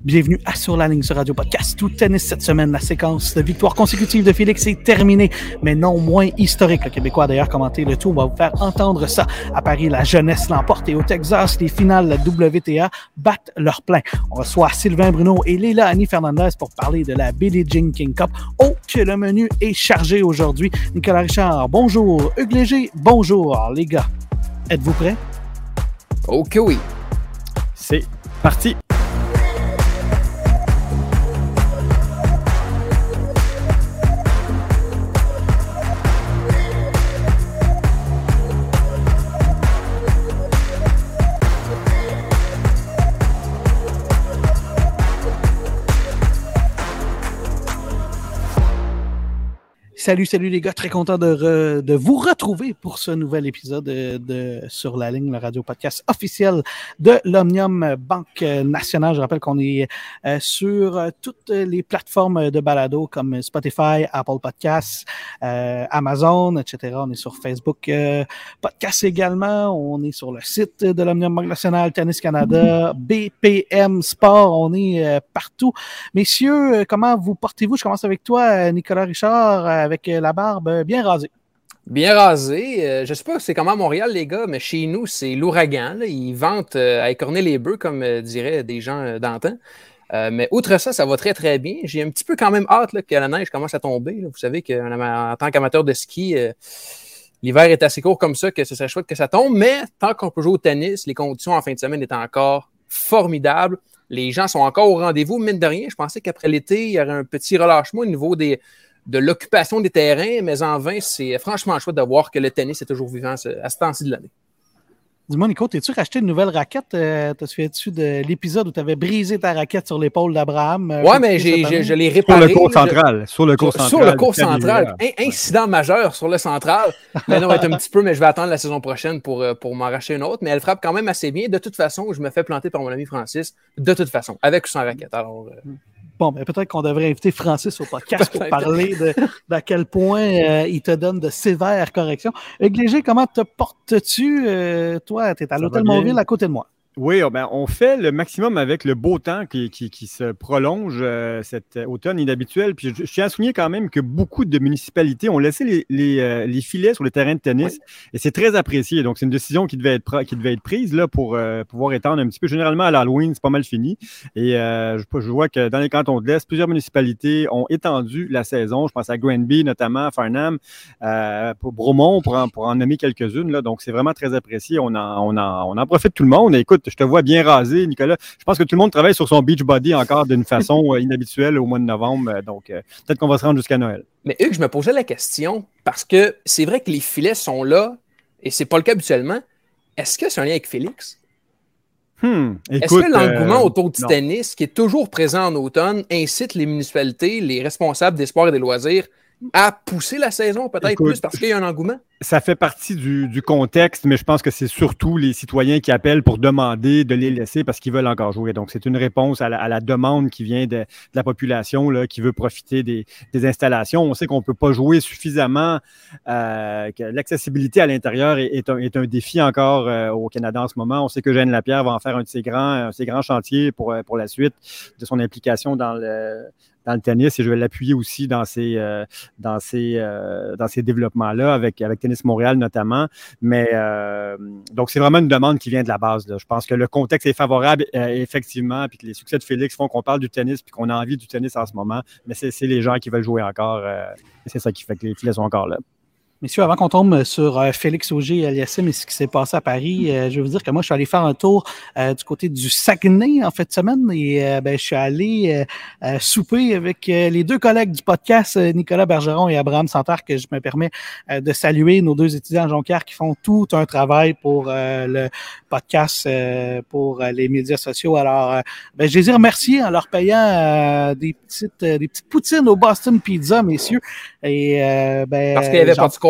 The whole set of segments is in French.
Bienvenue à Sur la ligne sur Radio Podcast. Tout tennis cette semaine. La séquence de victoires consécutives de Félix est terminée, mais non moins historique. Le Québécois a d'ailleurs commenté le tout. On va vous faire entendre ça. À Paris, la jeunesse l'emporte et au Texas, les finales de la WTA battent leur plein. On reçoit Sylvain Bruno et Leila Annie Fernandez pour parler de la Billie Jean King Cup. Oh, que le menu est chargé aujourd'hui. Nicolas Richard, bonjour. Hugues Léger, bonjour. Les gars, êtes-vous prêts? Ok, oui. C'est parti. Salut les gars, très content de vous retrouver pour ce nouvel épisode de Sur la ligne, le radio podcast officiel de l'Omnium Banque Nationale. Je rappelle qu'on est sur toutes les plateformes de balado comme Spotify, Apple Podcasts, Amazon, etc. On est sur Facebook Podcast également. On est sur le site de l'Omnium Banque Nationale, Tennis Canada, BPM Sport. On est partout. Messieurs, comment vous portez-vous? Je commence avec toi, Nicolas Richard, avec la barbe bien rasée. Bien rasé. Je sais pas c'est comment à Montréal, les gars, mais chez nous, c'est l'ouragan. Là. Ils vantent à écorner les bœufs, comme diraient des gens d'antan. Mais outre ça, ça va très, très bien. J'ai un petit peu quand même hâte là, que la neige commence à tomber. Là. Vous savez qu'en tant qu'amateur de ski, l'hiver est assez court comme ça que ce serait chouette que ça tombe. Mais tant qu'on peut jouer au tennis, les conditions en fin de semaine étaient encore formidables. Les gens sont encore au rendez-vous. Mine de rien, je pensais qu'après l'été, il y aurait un petit relâchement au niveau de l'occupation des terrains, mais en vain, c'est franchement chouette de voir que le tennis est toujours vivant à ce temps-ci de l'année. Dis-moi, Nico, t'es-tu racheté une nouvelle raquette? T'as souviens-tu de l'épisode où tu avais brisé ta raquette sur l'épaule d'Abraham? Oui, mais je l'ai réparé. Sur le cours central. Incident majeur sur le central. Mais non, un petit peu, mais je vais attendre la saison prochaine pour m'en racheter une autre. Mais elle frappe quand même assez bien. De toute façon, je me fais planter par mon ami Francis. De toute façon, avec ou sans raquette. Alors... Bon, ben peut-être qu'on devrait inviter Francis au podcast pour parler d'à quel point il te donne de sévères corrections. Hugues Léger, comment te portes-tu? Toi, tu es à l'Hôtel Montville à côté de moi. Oui, ben, on fait le maximum avec le beau temps qui se prolonge cet automne inhabituel. Puis je tiens à souligner quand même que beaucoup de municipalités ont laissé les filets sur le terrain de tennis. Oui. Et c'est très apprécié. Donc, c'est une décision qui devait être prise là, pour pouvoir étendre un petit peu. Généralement, à l'Halloween, c'est pas mal fini. Et je vois que dans les cantons de l'Est, plusieurs municipalités ont étendu la saison. Je pense à Granby, notamment, Farnham, pour Bromont, pour en nommer quelques-unes. Là. Donc, c'est vraiment très apprécié. On en profite tout le monde. Et écoute, je te vois bien rasé, Nicolas. Je pense que tout le monde travaille sur son beach body encore d'une façon inhabituelle au mois de novembre. Donc, peut-être qu'on va se rendre jusqu'à Noël. Mais Hugues, je me posais la question parce que c'est vrai que les filets sont là et c'est pas le cas habituellement. Est-ce que c'est un lien avec Félix? Est-ce que l'engouement autour du tennis, qui est toujours présent en automne, incite les municipalités, les responsables des sports et des loisirs à pousser la saison peut-être plus parce qu'il y a un engouement? Ça fait partie du contexte, mais je pense que c'est surtout les citoyens qui appellent pour demander de les laisser parce qu'ils veulent encore jouer. Donc, c'est une réponse à la demande qui vient de la population là, qui veut profiter des installations. On sait qu'on ne peut pas jouer suffisamment, que l'accessibilité à l'intérieur est un défi encore au Canada en ce moment. On sait que Jeanne Lapierre va en faire un de ses grands chantiers pour la suite de son implication dans le tennis et je vais l'appuyer aussi dans ces développements-là avec Tennis Montréal notamment. Mais donc, c'est vraiment une demande qui vient de la base. Là. Je pense que le contexte est favorable, effectivement, puis que les succès de Félix font qu'on parle du tennis puis qu'on a envie du tennis en ce moment. Mais c'est les gens qui veulent jouer encore. Et c'est ça qui fait que les filets sont encore là. Messieurs, avant qu'on tombe sur Félix Auger-Aliassime et ce qui s'est passé à Paris, je vais vous dire que moi, je suis allé faire un tour du côté du Saguenay en fin de semaine et je suis allé souper avec les deux collègues du podcast, Nicolas Bergeron et Abraham Santerre, que je me permets de saluer, nos deux étudiants à Jonquière qui font tout un travail pour le podcast, pour les médias sociaux. Alors, je les ai remerciés en leur payant des petites poutines au Boston Pizza, messieurs. Et parce qu'il n'y avait pas de score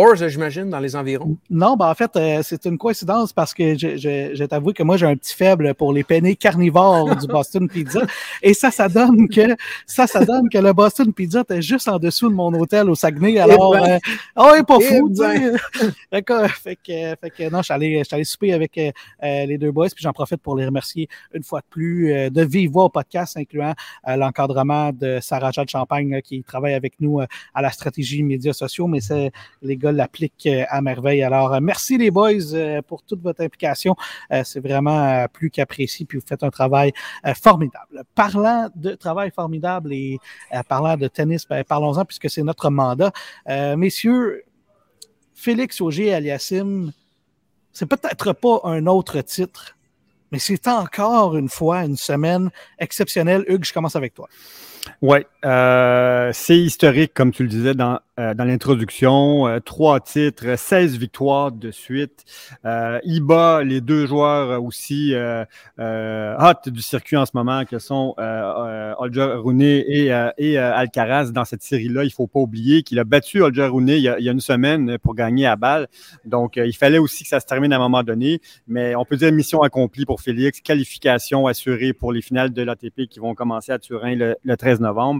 Wars, j'imagine, dans les environs? Non, en fait, c'est une coïncidence parce que je t'avoue que moi, j'ai un petit faible pour les penne carnivores du Boston Pizza. Et ça donne que le Boston Pizza était juste en dessous de mon hôtel au Saguenay. Alors, pas fou, tu sais. Fait que non, je suis allé souper avec les deux boys, puis j'en profite pour les remercier une fois de plus de vive voix au podcast, incluant l'encadrement de Sarah-Jade Champagne qui travaille avec nous à la stratégie médias sociaux, mais les gars l'appliquent à merveille. Alors, merci les boys pour toute votre implication. C'est vraiment plus qu'apprécié, puis vous faites un travail formidable. Parlant de travail formidable et parlant de tennis, parlons-en puisque c'est notre mandat. Messieurs, Félix Auger-Aliassime, c'est peut-être pas un autre titre, mais c'est encore une fois une semaine exceptionnelle. Hugues, je commence avec toi. Oui, c'est historique, comme tu le disais dans l'introduction. 3 titres, 16 victoires de suite. Il bat les 2 joueurs aussi hot du circuit en ce moment, que sont Holger Rune et Alcaraz dans cette série-là. Il ne faut pas oublier qu'il a battu Holger Rune il y a une semaine pour gagner à Bâle. Donc, il fallait aussi que ça se termine à un moment donné. Mais on peut dire mission accomplie pour Félix. Qualification assurée pour les finales de l'ATP qui vont commencer à Turin le 13 novembre.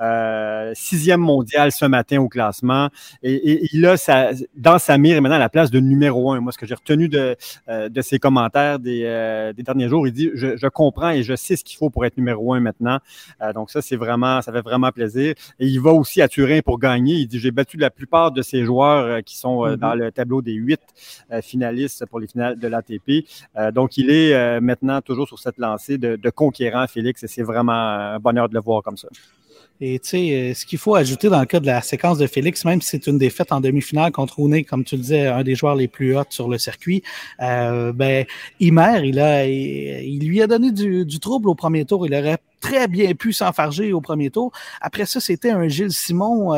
6e mondial ce matin au classement. Et il a dans sa mire maintenant la place de numéro 1. Moi, ce que j'ai retenu de ses commentaires des derniers jours, il dit je comprends et je sais ce qu'il faut pour être numéro 1 maintenant. Donc ça fait vraiment plaisir. Et il va aussi à Turin pour gagner. Il dit j'ai battu la plupart de ces joueurs qui sont dans le tableau des 8 finalistes pour les finales de l'ATP. Donc il est maintenant toujours sur cette lancée de conquérant, Félix, et c'est vraiment un bonheur de le voir comme ça. Et tu sais, ce qu'il faut ajouter dans le cas de la séquence de Félix, même si c'est une défaite en demi-finale contre Rune, comme tu le disais, un des joueurs les plus hauts sur le circuit, Ymer, il lui a donné du trouble au premier tour. Il aurait très bien pu s'enfarger au premier tour. Après ça, c'était un Gilles Simon,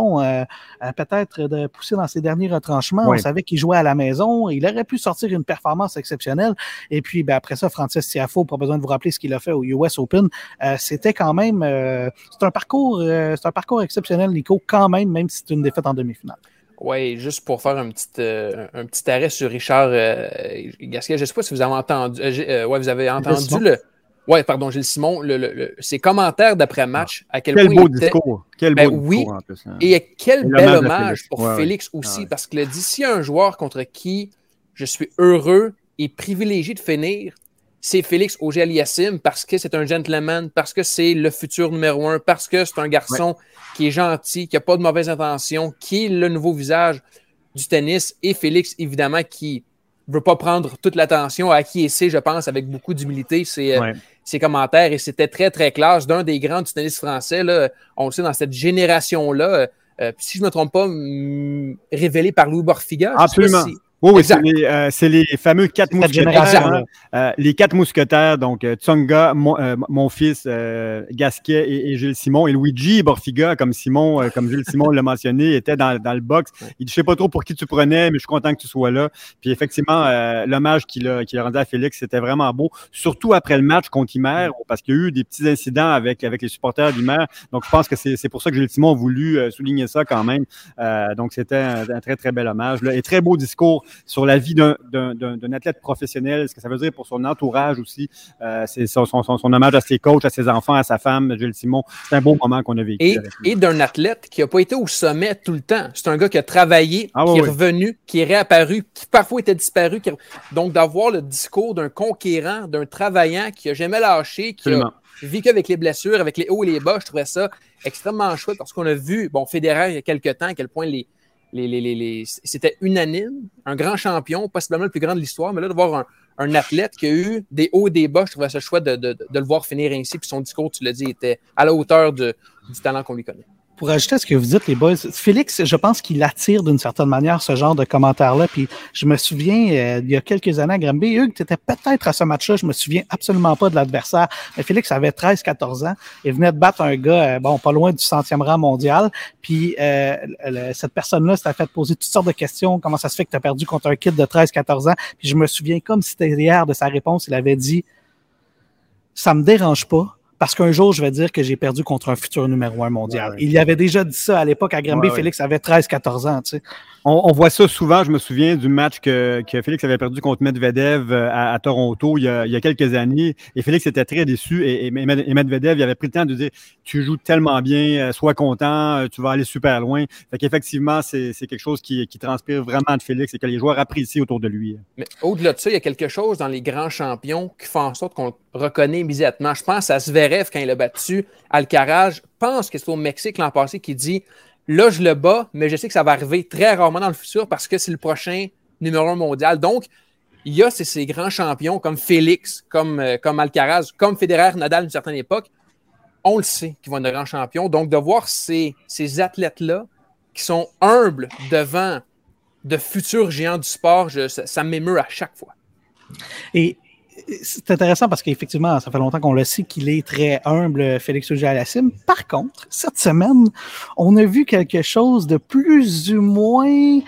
peut-être de pousser dans ses derniers retranchements. Oui. On savait qu'il jouait à la maison. Il aurait pu sortir une performance exceptionnelle. Et puis, après ça, Frances Tiafoe, pas besoin de vous rappeler ce qu'il a fait au US Open. C'était quand même, c'est un parcours exceptionnel, Nico, quand même si c'est une défaite en demi-finale. Oui, juste pour faire un petit arrêt sur Richard Gasquet. Je ne sais pas si vous avez entendu. Vous avez entendu le. Oui, pardon, Gilles Simon, ses commentaires d'après-match, à quel point beau discours. Quel beau discours en plus. Hein. Et quel bel hommage pour Félix aussi, parce que d'ici un joueur contre qui je suis heureux et privilégié de finir, c'est Félix Auger-Aliassime, parce que c'est un gentleman, parce que c'est le futur numéro 1, parce que c'est un garçon qui est gentil, qui n'a pas de mauvaises intentions, qui est le nouveau visage du tennis, et Félix, évidemment, qui ne veut pas prendre toute l'attention, à acquiescer, je pense, avec beaucoup d'humilité, ses commentaires, et c'était très, très classe d'un des grands du tennis français, là, on le sait, dans cette génération-là, si je ne me trompe pas, révélé par Louis Borfiga. Absolument. Oui, c'est les fameux 4 mousquetaires. Les 4 mousquetaires, donc Tsonga, mon fils, Gasquet et Gilles Simon, et Luigi Borfiga, comme Gilles Simon l'a mentionné, était dans le box. Il dit, je sais pas trop pour qui tu prenais, mais je suis content que tu sois là. Puis effectivement, l'hommage qu'il a rendu à Félix, c'était vraiment beau, surtout après le match contre Ymer, parce qu'il y a eu des petits incidents avec les supporters d'Ymer. Donc je pense que c'est pour ça que Gilles Simon a voulu souligner ça quand même. Donc c'était un très, très bel hommage. Là, et très beau discours sur la vie d'un athlète professionnel, ce que ça veut dire pour son entourage aussi. C'est son hommage à ses coachs, à ses enfants, à sa femme, Gilles Simon. C'est un beau moment qu'on a vécu. Et d'un athlète qui n'a pas été au sommet tout le temps. C'est un gars qui a travaillé, qui est revenu, qui est réapparu, qui parfois était disparu. Donc, d'avoir le discours d'un conquérant, d'un travaillant qui n'a jamais lâché, qui a vécu avec les blessures, avec les hauts et les bas, je trouvais ça extrêmement chouette parce qu'on a vu, Federer il y a quelques temps, à quel point c'était unanime, un grand champion, possiblement le plus grand de l'histoire, mais là, de voir un athlète qui a eu des hauts et des bas, je trouvais ça chouette de le voir finir ainsi, puis son discours, tu l'as dit, était à la hauteur du talent qu'on lui connaît. Pour ajouter à ce que vous dites, les boys, Félix, je pense qu'il attire d'une certaine manière ce genre de commentaires-là. Puis je me souviens, il y a quelques années à Granby, Hugues, tu étais peut-être à ce match-là, je me souviens absolument pas de l'adversaire. Mais Félix avait 13-14 ans et venait de battre un gars, pas loin du 100e rang mondial. Puis cette personne-là s'était fait poser toutes sortes de questions. Comment ça se fait que tu as perdu contre un kid de 13-14 ans? Puis je me souviens, comme si c'était hier de sa réponse, il avait dit « Ça me dérange pas. parce qu'un jour, je vais dire que j'ai perdu contre un futur numéro 1 mondial. Il y avait déjà dit ça à l'époque à Granby. Félix avait 13-14 ans, tu sais. On voit ça souvent. Je me souviens du match que Félix avait perdu contre Medvedev à Toronto il y a quelques années. Et Félix était très déçu. Et Medvedev, il avait pris le temps de dire « Tu joues tellement bien, sois content, tu vas aller super loin. » Fait qu'effectivement, c'est quelque chose qui transpire vraiment de Félix et que les joueurs apprécient autour de lui. Mais au-delà de ça, il y a quelque chose dans les grands champions qui fait en sorte qu'on le reconnaît immédiatement. Je pense à Zverev quand il a battu Alcaraz. Je pense que c'est au Mexique l'an passé qui dit « Là, je le bats, mais je sais que ça va arriver très rarement dans le futur parce que c'est le prochain numéro 1 mondial. » Donc, il y a ces grands champions comme Félix, comme Alcaraz, comme Federer, Nadal à une certaine époque. On le sait qu'ils vont être de grands champions. Donc, de voir ces athlètes-là qui sont humbles devant de futurs géants du sport, ça m'émeut à chaque fois. Et c'est intéressant parce qu'effectivement, ça fait longtemps qu'on le sait qu'il est très humble, Félix Auger-Aliassime. Par contre, cette semaine, on a vu quelque chose de plus ou moins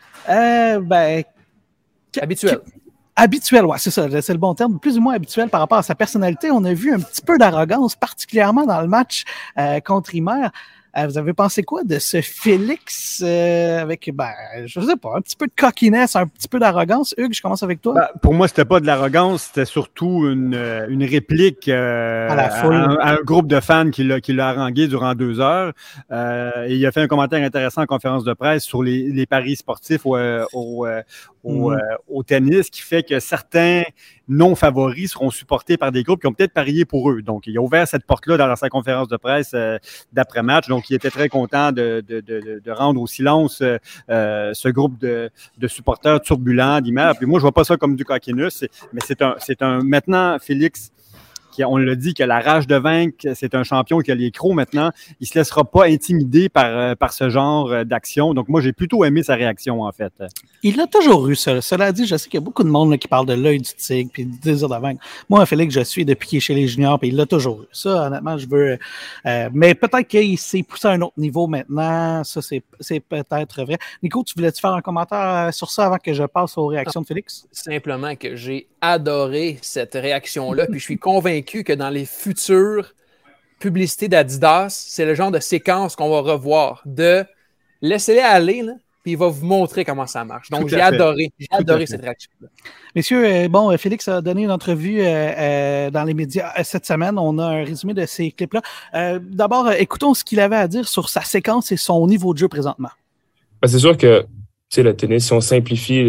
habituel. Habituel, ouais, c'est ça, c'est le bon terme, plus ou moins habituel par rapport à sa personnalité. On a vu un petit peu d'arrogance, particulièrement dans le match contre Ymer. Vous avez pensé quoi de ce Félix avec, je sais pas, un petit peu de cockiness, un petit peu d'arrogance? Hugues, je commence avec toi. Pour moi, c'était pas de l'arrogance, c'était surtout une réplique à la foule. À un groupe de fans qui l'a harangué durant 2 heures. Et il a fait un commentaire intéressant en conférence de presse sur les paris sportifs au tennis, qui fait que certains non-favoris seront supportés par des groupes qui ont peut-être parié pour eux. Donc, il a ouvert cette porte-là dans sa conférence de presse d'après-match. Donc, il était très content de rendre au silence ce groupe de supporters turbulents d'Ymer. Puis moi, je vois pas ça comme du cockiness, mais c'est un maintenant, Félix, on l'a dit, que la rage de vaincre, c'est un champion qui a les crocs maintenant. Il se laissera pas intimider par ce genre d'action. Donc, moi, j'ai plutôt aimé sa réaction, en fait. Il a toujours eu ça. Cela dit, je sais qu'il y a beaucoup de monde là, qui parle de l'œil du tigre puis du désir de vaincre. Moi, Félix, je suis depuis qu'il est chez les juniors, puis il l'a toujours eu. Ça, honnêtement, je veux... mais peut-être qu'il s'est poussé à un autre niveau maintenant. Ça, c'est peut-être vrai. Nico, tu voulais-tu faire un commentaire sur ça avant que je passe aux réactions de Félix? Simplement que j'ai adoré cette réaction-là, puis je suis convaincu que dans les futures publicités d'Adidas, c'est le genre de séquence qu'on va revoir, de laissez-les aller, là, puis il va vous montrer comment ça marche. Donc, j'ai adoré cette réaction-là. Messieurs, Félix a donné une entrevue dans les médias cette semaine. On a un résumé de ces clips-là. D'abord, écoutons ce qu'il avait à dire sur sa séquence et son niveau de jeu présentement. C'est sûr que le tennis, si on simplifie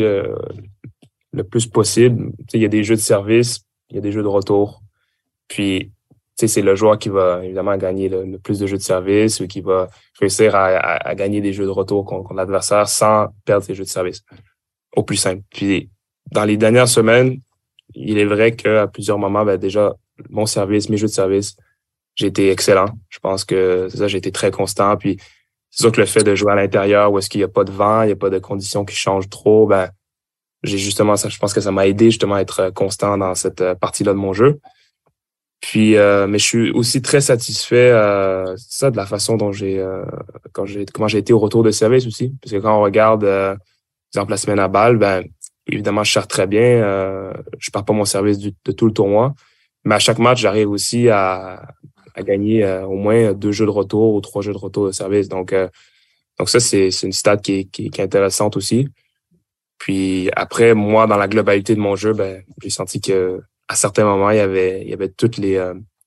le plus possible, il y a des jeux de service, il y a des jeux de retour. Puis, c'est le joueur qui va évidemment gagner le plus de jeux de service ou qui va réussir à gagner des jeux de retour contre l'adversaire sans perdre ses jeux de service. Au plus simple. Puis, dans les dernières semaines, il est vrai qu'à plusieurs moments, déjà, mon service, mes jeux de service, j'ai été excellent. Je pense que c'est ça, j'ai été très constant. Puis, c'est sûr que le fait de jouer à l'intérieur où est-ce qu'il n'y a pas de vent, il n'y a pas de conditions qui changent trop, j'ai justement ça. Je pense que ça m'a aidé justement à être constant dans cette partie-là de mon jeu. Puis, mais je suis aussi très satisfait de la façon dont comment j'ai été au retour de service aussi. Parce que quand on regarde, par exemple, la semaine à Bâle, évidemment, je sers très bien. Je perds pas mon service de tout le tournoi. Mais à chaque match, j'arrive aussi à gagner au moins 2 jeux de retour ou 3 jeux de retour de service. Donc ça, c'est une stat qui est intéressante aussi. Puis après, moi, dans la globalité de mon jeu, j'ai senti que à certains moments, il y avait toutes les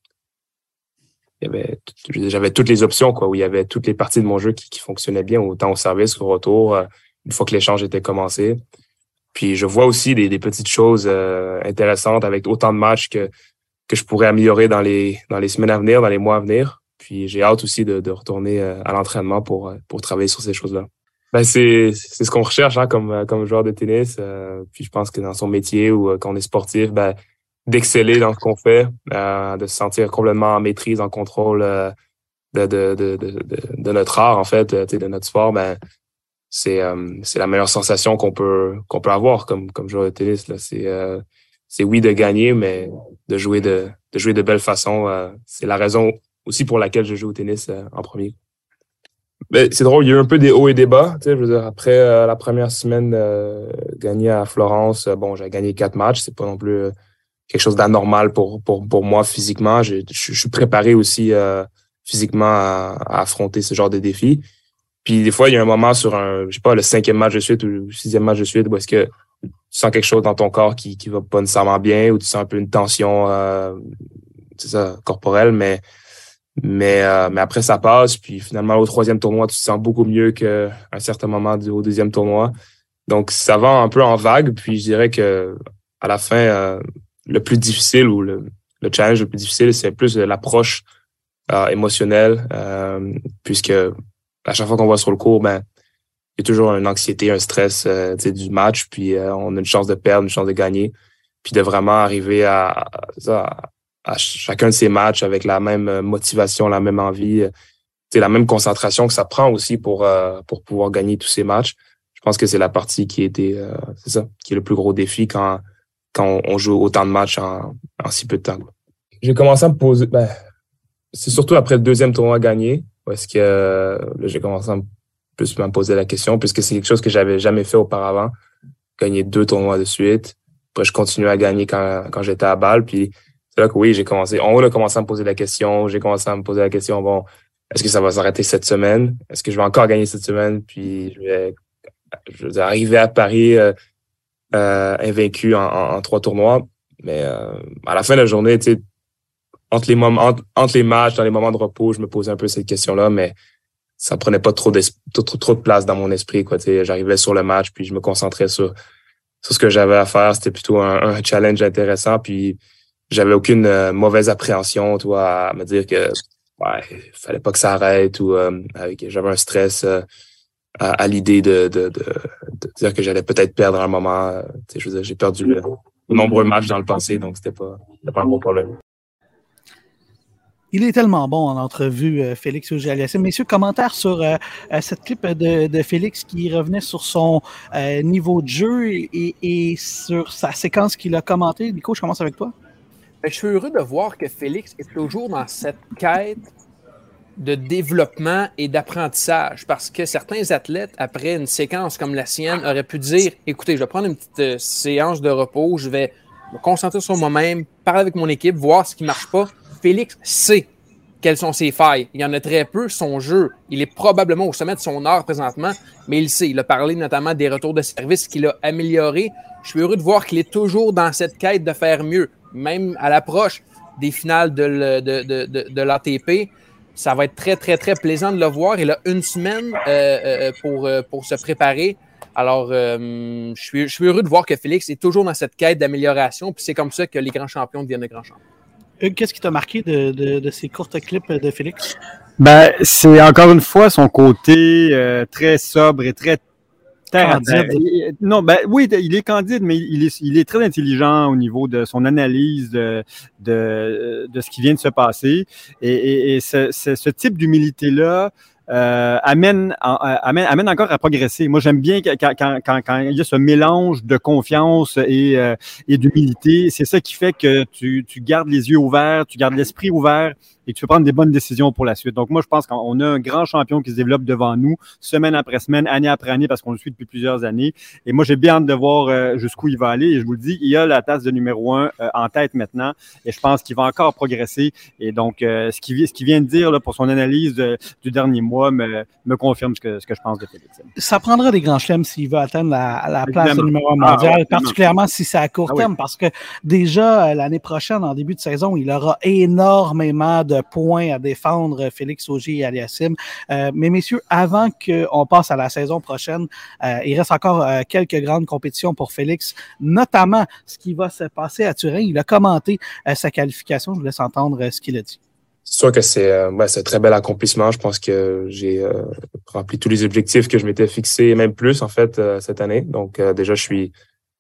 j'avais toutes les options, quoi, où il y avait toutes les parties de mon jeu qui fonctionnaient bien, autant au service qu'au retour, une fois que l'échange était commencé. Puis je vois aussi des petites choses intéressantes avec autant de matchs que je pourrais améliorer dans les semaines à venir, dans les mois à venir. Puis j'ai hâte aussi de retourner à l'entraînement pour travailler sur ces choses-là. C'est ce qu'on recherche comme joueur de tennis. Puis je pense que dans son métier ou quand on est sportif, d'exceller dans ce qu'on fait, de se sentir complètement en maîtrise, en contrôle de notre art, en fait, de notre sport, c'est la meilleure sensation qu'on peut avoir comme joueur de tennis, là. C'est oui de gagner, mais de jouer de belle façon. C'est la raison aussi pour laquelle je joue au tennis en premier. C'est drôle, il y a eu un peu des hauts et des bas. Je veux dire, après la première semaine gagnée à Florence, j'ai gagné 4 matchs. C'est pas non plus quelque chose d'anormal pour moi physiquement. Je suis préparé aussi physiquement à affronter ce genre de défis. Puis des fois, il y a un moment sur je sais pas, le 5e match de suite ou le 6e match de suite où est-ce que tu sens quelque chose dans ton corps qui va pas nécessairement bien ou tu sens un peu une tension c'est ça, corporelle, mais après ça passe, puis finalement au 3e tournoi, tu te sens beaucoup mieux qu'à un certain moment au 2e tournoi. Donc ça va un peu en vague, puis je dirais que à la fin, le plus difficile ou le challenge le plus difficile, c'est plus l'approche émotionnelle, puisque à chaque fois qu'on va sur le court, il y a toujours une anxiété, un stress du match, puis on a une chance de perdre, une chance de gagner, puis de vraiment arriver à chacun de ces matchs avec la même motivation, la même envie, la même concentration que ça prend aussi pour pouvoir gagner tous ces matchs. Je pense que c'est la partie qui était qui est le plus gros défi quand on joue autant de matchs en si peu de temps. J'ai commencé à me poser, c'est surtout après le 2e tournoi gagné, parce que là, j'ai commencé à me poser la question, puisque c'est quelque chose que j'avais jamais fait auparavant, gagner 2 tournois de suite. Après, je continuais à gagner quand j'étais à Bâle, puis c'est là que oui, on a commencé à me poser la question, j'ai commencé à me poser la question, bon, est-ce que ça va s'arrêter cette semaine? Est-ce que je vais encore gagner cette semaine? Puis je vais arriver à Paris invaincu en 3 tournois. Mais à la fin de la journée, tu sais, entre les matchs, dans les moments de repos, je me posais un peu cette question-là, mais ça prenait pas trop de place dans mon esprit, quoi. Tu sais, j'arrivais sur le match, puis je me concentrais sur ce que j'avais à faire. C'était plutôt un challenge intéressant, puis j'avais aucune mauvaise appréhension, toi, à me dire que fallait pas que ça arrête ou j'avais un stress à l'idée de dire que j'allais peut-être perdre à un moment. Tu sais, je veux dire, j'ai perdu de nombreux matchs dans le passé, donc c'était pas un gros problème. Il est tellement bon en entrevue, Félix Auger-Aliassime. Messieurs, commentaires sur cette clip de Félix qui revenait sur son niveau de jeu et sur sa séquence qu'il a commentée. Nico, je commence avec toi. Je suis heureux de voir que Félix est toujours dans cette quête de développement et d'apprentissage, parce que certains athlètes, après une séquence comme la sienne, auraient pu dire « Écoutez, je vais prendre une petite séance de repos, je vais me concentrer sur moi-même, parler avec mon équipe, voir ce qui ne marche pas. » Félix sait quelles sont ses failles. Il y en a très peu. Son jeu, il est probablement au sommet de son art présentement, mais il sait. Il a parlé notamment des retours de service qu'il a améliorés. Je suis heureux de voir qu'il est toujours dans cette quête de faire mieux. Même à l'approche des finales de l'ATP, ça va être très, très, très plaisant de le voir. Il a une semaine pour se préparer. Alors, je suis heureux de voir que Félix est toujours dans cette quête d'amélioration. Puis c'est comme ça que les grands champions deviennent de grands champions. Qu'est-ce qui t'a marqué de ces courtes clips de Félix? C'est encore une fois son côté très sobre et très candide. Non, oui, il est candide, mais il est très intelligent au niveau de son analyse de ce qui vient de se passer. Et ce type d'humilité-là amène encore à progresser. Moi, j'aime bien quand il y a ce mélange de confiance et d'humilité. C'est ça qui fait que tu gardes les yeux ouverts, tu gardes l'esprit ouvert et tu peux prendre des bonnes décisions pour la suite. Donc, moi, je pense qu'on a un grand champion qui se développe devant nous, semaine après semaine, année après année, parce qu'on le suit depuis plusieurs années. Et moi, j'ai bien hâte de voir jusqu'où il va aller. Et je vous le dis, il a la tasse de numéro 1 en tête maintenant. Et je pense qu'il va encore progresser. Et donc, ce qu'il vient de dire là, pour son analyse du dernier mois me confirme ce que je pense de Félix. Ça prendra des grands chelems s'il veut atteindre la place de numéro 1 mondial, particulièrement si c'est à court terme, parce que déjà, l'année prochaine, en début de saison, il aura énormément de points à défendre, Félix Auger-Aliassime. Mais messieurs, avant qu'on passe à la saison prochaine, il reste encore quelques grandes compétitions pour Félix, notamment ce qui va se passer à Turin. Il a commenté sa qualification. Je vous laisse entendre ce qu'il a dit. C'est sûr que c'est un très bel accomplissement. Je pense que j'ai rempli tous les objectifs que je m'étais fixés, même plus en fait cette année. Donc déjà, je suis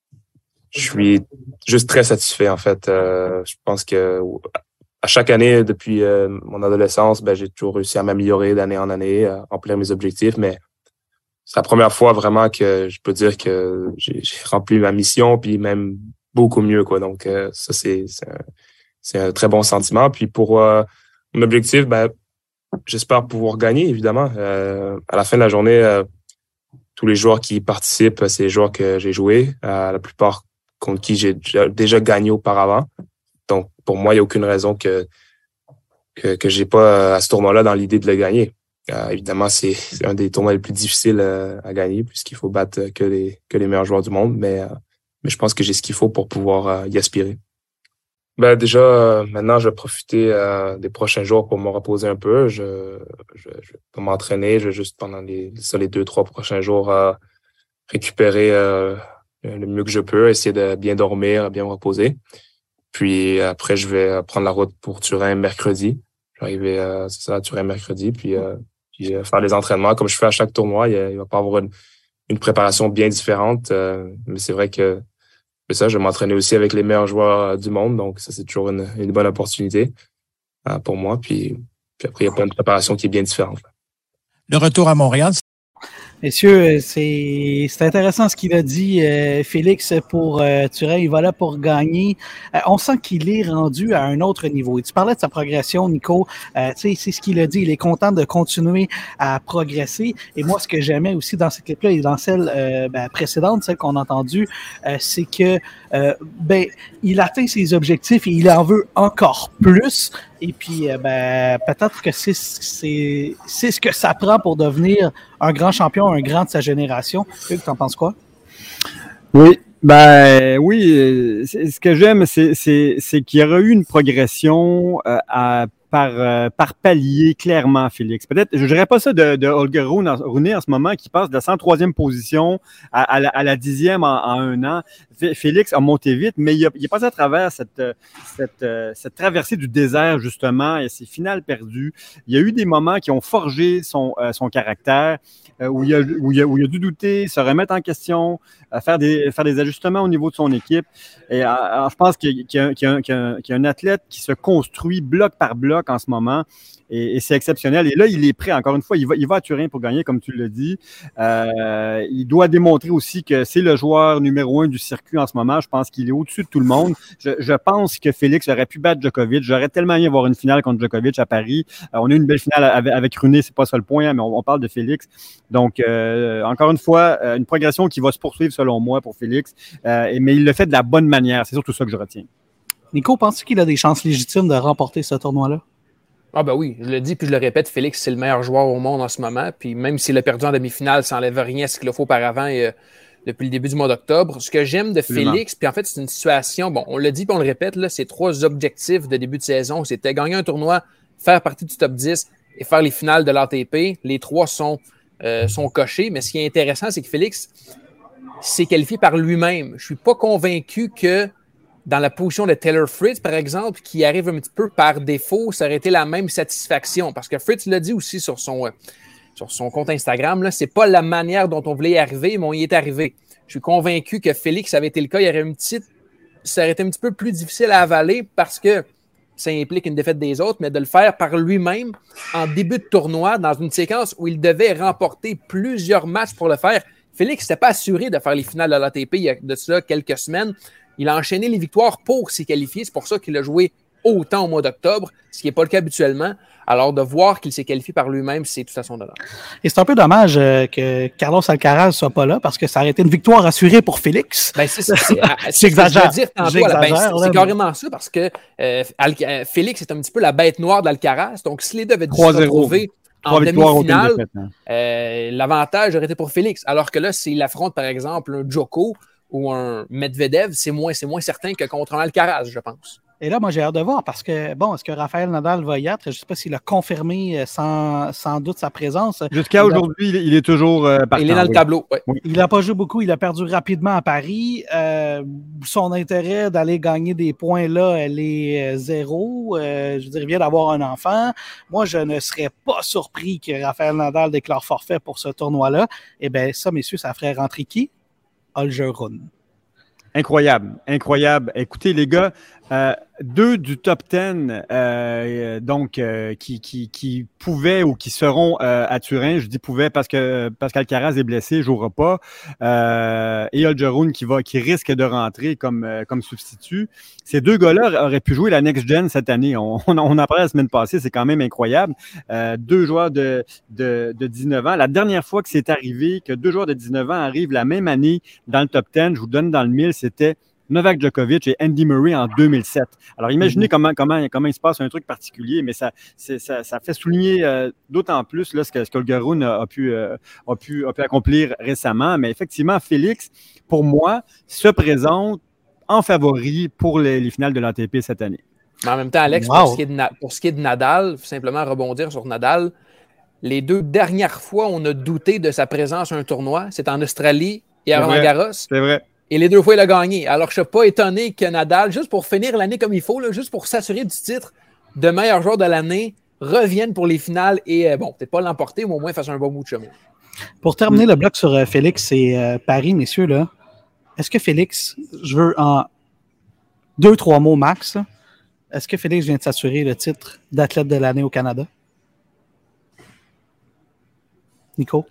juste très satisfait en fait. Je pense que à chaque année, depuis mon adolescence, j'ai toujours réussi à m'améliorer d'année en année, à remplir mes objectifs, mais c'est la première fois vraiment que je peux dire que j'ai rempli ma mission, puis même beaucoup mieux, quoi. Donc, ça, c'est un très bon sentiment. Puis pour mon objectif, j'espère pouvoir gagner, évidemment. À la fin de la journée, tous les joueurs qui participent, c'est les joueurs que j'ai joués. La plupart contre qui j'ai déjà gagné auparavant. Donc, pour moi, il n'y a aucune raison que j'ai pas à ce tournoi-là dans l'idée de le gagner. Évidemment, c'est un des tournois les plus difficiles à gagner puisqu'il faut battre que les meilleurs joueurs du monde, mais je pense que j'ai ce qu'il faut pour pouvoir y aspirer. Ben déjà, maintenant, je vais profiter des prochains jours pour me reposer un peu. Je vais pas m'entraîner, je vais juste pendant les 2-3 prochains jours récupérer le mieux que je peux, essayer de bien dormir, bien me reposer. Puis après, je vais prendre la route pour Turin mercredi. Je vais arriver à Turin mercredi, puis faire des entraînements comme je fais à chaque tournoi. Il va pas avoir une préparation bien différente, mais c'est vrai que ça, je vais m'entraîner aussi avec les meilleurs joueurs du monde, donc ça, c'est toujours une bonne opportunité pour moi. Puis après, il y a pas une préparation qui est bien différente. Le retour à Montréal. Messieurs, c'est intéressant ce qu'il a dit, Félix, pour Turin. Il va là pour gagner. On sent qu'il est rendu à un autre niveau. Et tu parlais de sa progression, Nico. C'est ce qu'il a dit. Il est content de continuer à progresser. Et moi, ce que j'aimais aussi dans cette clip-là et dans celle précédente, celle qu'on a entendue, c'est que il atteint ses objectifs et il en veut encore plus. Et puis, peut-être que c'est ce que ça prend pour devenir un grand champion, un grand de sa génération. Hugues, t'en penses quoi? Oui, ce que j'aime, c'est qu'il y aura eu une progression par palier, clairement, Félix. Peut-être, je dirais pas ça de Holger Rune en ce moment, qui passe de la 103e position à la 10e en un an. Félix a monté vite, mais il est passé à travers cette traversée du désert, justement, et ses finales perdues. Il y a eu des moments qui ont forgé son caractère, où il a dû douter, se remettre en question, faire des ajustements au niveau de son équipe. Et alors, je pense qu'il y a un athlète qui se construit bloc par bloc en ce moment. Et c'est exceptionnel. Et là, il est prêt. Encore une fois, il va à Turin pour gagner, comme tu l'as dit. Il doit démontrer aussi que c'est le joueur numéro 1 du circuit en ce moment. Je pense qu'il est au-dessus de tout le monde. Je pense que Félix aurait pu battre Djokovic. J'aurais tellement aimé voir une finale contre Djokovic à Paris. On a eu une belle finale avec Rune, c'est pas ça le point, hein, mais on parle de Félix. Donc, encore une fois, une progression qui va se poursuivre selon moi pour Félix. Mais il le fait de la bonne manière. C'est surtout ça que je retiens. Nico, penses-tu qu'il a des chances légitimes de remporter ce tournoi-là? Ah ben oui, je le dis puis je le répète, Félix, c'est le meilleur joueur au monde en ce moment. Puis même s'il a perdu en demi-finale, ça n'enlève rien à ce qu'il a fait auparavant depuis le début du mois d'octobre. Ce que j'aime de Félix, puis en fait, c'est une situation, bon, on le dit puis on le répète, là, c'est 3 objectifs de début de saison. C'était gagner un tournoi, faire partie du top 10 et faire les finales de l'ATP. Les 3 sont cochés. Mais ce qui est intéressant, c'est que Félix s'est qualifié par lui-même. Je suis pas convaincu que dans la position de Taylor Fritz, par exemple, qui arrive un petit peu par défaut, ça aurait été la même satisfaction. Parce que Fritz l'a dit aussi sur son compte Instagram, là, c'est pas la manière dont on voulait y arriver, mais on y est arrivé. Je suis convaincu que Félix, ça avait été le cas, ça aurait été un petit peu plus difficile à avaler parce que ça implique une défaite des autres, mais de le faire par lui-même en début de tournoi, dans une séquence où il devait remporter plusieurs matchs pour le faire. Félix n'était pas assuré de faire les finales de l'ATP il y a de cela quelques semaines. Il a enchaîné les victoires pour s'y qualifier. C'est pour ça qu'il a joué autant au mois d'octobre, ce qui n'est pas le cas habituellement. Alors, de voir qu'il s'est qualifié par lui-même, c'est tout à son honneur. Et c'est un peu dommage que Carlos Alcaraz ne soit pas là parce que ça aurait été une victoire assurée pour Félix. Ben, J'exagère. C'est carrément ça parce que Félix est un petit peu la bête noire d'Alcaraz. Donc, si les deux avaient dû se retrouver en demi-finale, l'avantage aurait été pour Félix. Alors que là, s'il affronte, par exemple, un Djoko ou un Medvedev, c'est moins certain que contre un Alcaraz, je pense. Et là, moi, j'ai hâte de voir parce que, bon, est-ce que Rafael Nadal va y être? Je ne sais pas s'il a confirmé sans doute sa présence. Jusqu'à aujourd'hui, il est toujours partant. Il est dans le tableau. Ouais. Oui. Il n'a pas joué beaucoup. Il a perdu rapidement à Paris. Son intérêt d'aller gagner des points là, elle est zéro. Je veux dire, il vient d'avoir un enfant. Moi, je ne serais pas surpris que Rafael Nadal déclare forfait pour ce tournoi-là. Eh bien, ça, messieurs, ça ferait rentrer qui? Holger Rune. Incroyable. Écoutez, les gars, 2 du top 10 qui pouvaient ou qui seront à Turin. Je dis pouvaient parce qu'Alcaraz est blessé, ne jouera pas. Et Holger Rune qui risque de rentrer comme substitut. Ces 2 gars-là auraient pu jouer la Next Gen cette année. On en parlait la semaine passée, c'est quand même incroyable. 2 joueurs de 19 ans. La dernière fois que c'est arrivé que 2 joueurs de 19 ans arrivent la même année dans le top 10, je vous donne dans le mille, c'était Novak Djokovic et Andy Murray en 2007. Alors, imaginez comment il se passe un truc particulier, mais ça fait souligner d'autant plus là, ce que Holger Rune a pu accomplir récemment. Mais effectivement, Félix, pour moi, se présente en favori pour les finales de l'ATP cette année. Mais en même temps, Alex, pour ce qui est de Nadal, simplement rebondir sur Nadal, les 2 dernières fois où on a douté de sa présence à un tournoi, c'est en Australie et à Roland-Garros. C'est vrai. Et les 2 fois, il a gagné. Alors que je ne suis pas étonné que Nadal, juste pour finir l'année comme il faut, là, juste pour s'assurer du titre de meilleur joueur de l'année, revienne pour les finales et, peut-être pas l'emporter, mais au moins fasse un bon bout de chemin. Pour terminer le bloc sur Félix et Paris, messieurs, là, est-ce que Félix, je veux en 2-3 mots max, est-ce que Félix vient de s'assurer le titre d'athlète de l'année au Canada? Nico?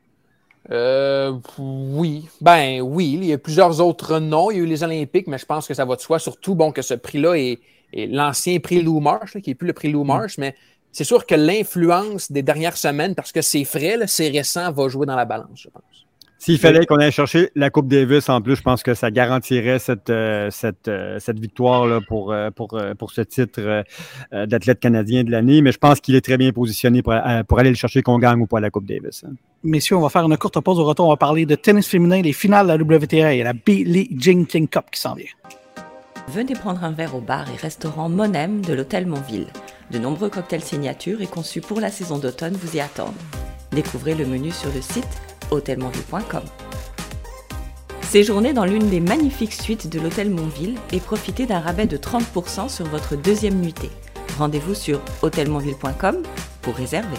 Oui. Oui. Il y a plusieurs autres noms. Il y a eu les Olympiques, mais je pense que ça va de soi. Surtout que ce prix-là est l'ancien prix Lou Marsh, qui n'est plus le prix Lou Marsh, mais c'est sûr que l'influence des dernières semaines, parce que c'est frais, là, c'est récent, va jouer dans la balance, je pense. S'il fallait qu'on aille chercher la Coupe Davis en plus, je pense que ça garantirait cette victoire là, pour ce titre d'athlète canadien de l'année. Mais je pense qu'il est très bien positionné pour aller le chercher, qu'on gagne ou pas la Coupe Davis. Messieurs, on va faire une courte pause. Au retour, on va parler de tennis féminin, les finales de la WTA et la Billie Jean King Cup qui s'en vient. Venez prendre un verre au bar et restaurant Monem de l'Hôtel Montville. De nombreux cocktails signatures et conçus pour la saison d'automne vous y attendent. Découvrez le menu sur le site hotelmontville.com. Séjournez dans l'une des magnifiques suites de l'Hôtel Montville et profitez d'un rabais de 30% sur votre 2e nuitée. Rendez-vous sur hotelmontville.com pour réserver.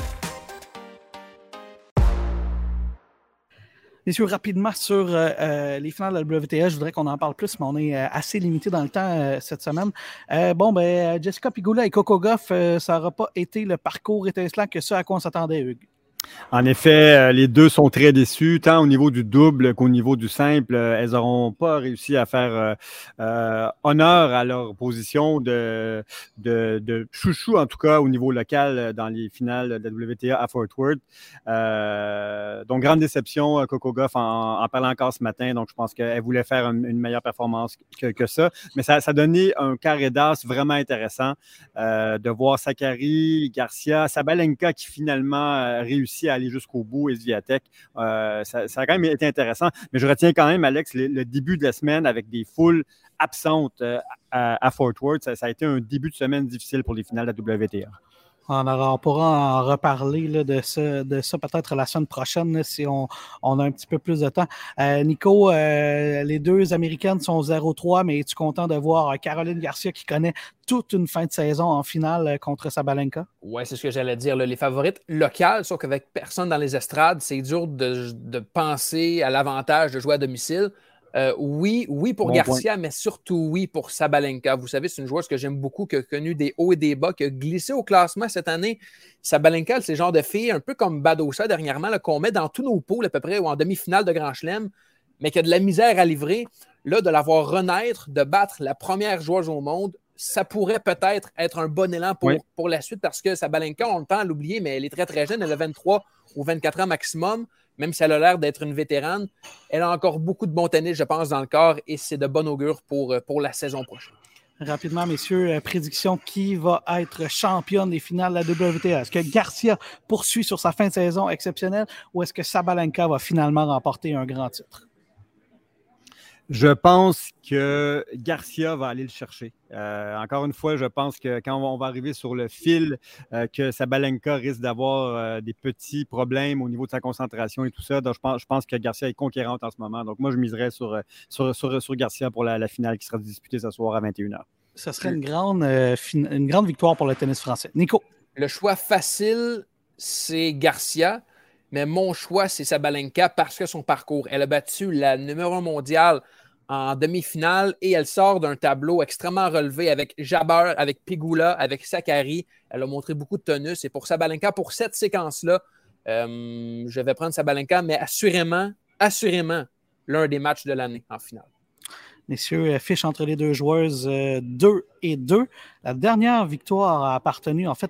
Messieurs, rapidement sur les finales de la WTA, je voudrais qu'on en parle plus, mais on est assez limité dans le temps cette semaine. Jessica Pegula et Coco Gauff, ça n'aura pas été le parcours étincelant que ce à quoi on s'attendait, Hugues. En effet, les deux sont très déçus, tant au niveau du double qu'au niveau du simple. Elles n'auront pas réussi à faire honneur à leur position de chouchou, en tout cas au niveau local, dans les finales de la WTA à Fort Worth. Donc, grande déception, Coco Gauff en parlant encore ce matin. Donc, je pense qu'elle voulait faire une meilleure performance que ça. Mais ça a donné un carré d'as vraiment intéressant de voir Sakkari, Garcia, Sabalenka qui finalement réussit à aller jusqu'au bout et Swiatek. Ça a quand même été intéressant. Mais je retiens quand même, Alex, le début de la semaine avec des foules absentes à Fort Worth. Ça a été un début de semaine difficile pour les finales de la WTA. On pourra en reparler là, de ça peut-être la semaine prochaine là, si on a un petit peu plus de temps. Nico, les deux Américaines sont 0-3, mais es-tu content de voir Caroline Garcia qui connaît toute une fin de saison en finale contre Sabalenka? Oui, c'est ce que j'allais dire. Là, les favorites locales, sauf qu'avec personne dans les estrades, c'est dur de penser à l'avantage de jouer à domicile. Oui pour bon Garcia, point. Mais surtout oui pour Sabalenka. Vous savez, c'est une joueuse que j'aime beaucoup, qui a connu des hauts et des bas, qui a glissé au classement cette année. Sabalenka, c'est le genre de fille, un peu comme Badosa dernièrement, là, qu'on met dans tous nos pôles à peu près, ou en demi-finale de Grand Chelem, mais qui a de la misère à livrer. Là, de la voir renaître, de battre la première joueuse au monde, ça pourrait peut-être être un bon élan pour la suite, parce que Sabalenka, on le tend à l'oublier, mais elle est très, très jeune. Elle a 23 ou 24 ans maximum. Même si elle a l'air d'être une vétérane, elle a encore beaucoup de bon tennis, je pense, dans le corps, et c'est de bon augure pour la saison prochaine. Rapidement, messieurs, prédiction, qui va être championne des finales de la WTA? Est-ce que Garcia poursuit sur sa fin de saison exceptionnelle ou est-ce que Sabalenka va finalement remporter un grand titre? Je pense que Garcia va aller le chercher. Encore une fois, je pense que quand on va arriver sur le fil, que Sabalenka risque d'avoir des petits problèmes au niveau de sa concentration et tout ça. Donc, je pense que Garcia est conquérante en ce moment. Donc, moi, je miserais sur Garcia pour la finale qui sera disputée ce soir à 21h. Ça serait une grande victoire pour le tennis français. Nico? Le choix facile, c'est Garcia. Mais mon choix, c'est Sabalenka parce que son parcours. Elle a battu la numéro 1 mondiale en demi-finale et elle sort d'un tableau extrêmement relevé avec Jabeur, avec Pegula, avec Sakkari. Elle a montré beaucoup de tonus. Et pour Sabalenka, pour cette séquence-là, je vais prendre Sabalenka, mais assurément, l'un des matchs de l'année en finale. Messieurs, fiche entre les deux joueuses 2-2. La dernière victoire a appartenu, en fait, les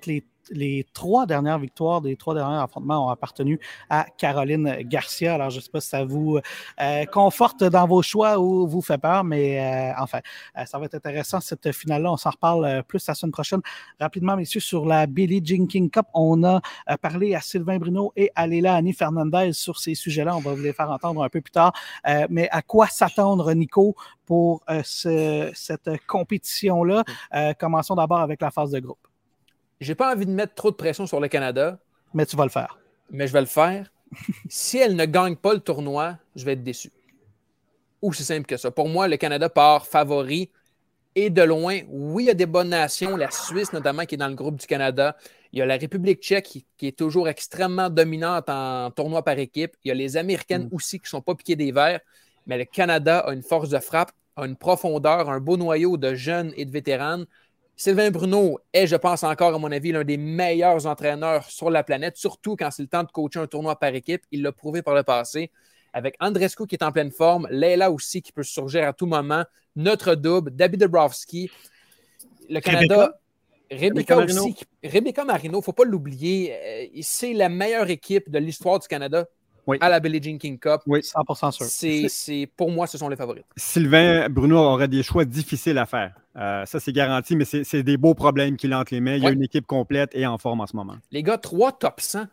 les 3 dernières victoires des 3 derniers affrontements ont appartenu à Caroline Garcia. Alors, je ne sais pas si ça vous conforte dans vos choix ou vous fait peur, mais enfin, ça va être intéressant cette finale-là. On s'en reparle plus la semaine prochaine. Rapidement, messieurs, sur la Billie Jean King Cup, on a parlé à Sylvain Bruneau et à Leila Annie Fernandez sur ces sujets-là. On va vous les faire entendre un peu plus tard. Mais à quoi s'attendre, Nico, pour cette compétition-là? Commençons d'abord avec la phase de groupe. J'ai pas envie de mettre trop de pression sur le Canada. Mais tu vas le faire. Mais je vais le faire. Si elle ne gagne pas le tournoi, je vais être déçu. Aussi simple que ça. Pour moi, le Canada part favori et de loin. Oui, il y a des bonnes nations, la Suisse notamment qui est dans le groupe du Canada. Il y a la République tchèque qui est toujours extrêmement dominante en tournoi par équipe. Il y a les Américaines aussi qui ne sont pas piquées des verres. Mais le Canada a une force de frappe, a une profondeur, un beau noyau de jeunes et de vétérans. Sylvain Bruneau est, je pense encore, à mon avis, l'un des meilleurs entraîneurs sur la planète, surtout quand c'est le temps de coacher un tournoi par équipe. Il l'a prouvé par le passé. Avec Andreescu qui est en pleine forme, Leila aussi qui peut surgir à tout moment, notre double, David Dabrowski, le Canada, Rebecca aussi, Rebecca Marino, il ne faut pas l'oublier, c'est la meilleure équipe de l'histoire du Canada. Oui. À la Billie Jean King Cup. Oui, 100% sûr. Pour moi, ce sont les favoris. Sylvain Bruneau aurait des choix difficiles à faire. Ça, c'est garanti, mais c'est des beaux problèmes qu'il a entre les mains. Il y a une équipe complète et en forme en ce moment. Les gars, 3 top 100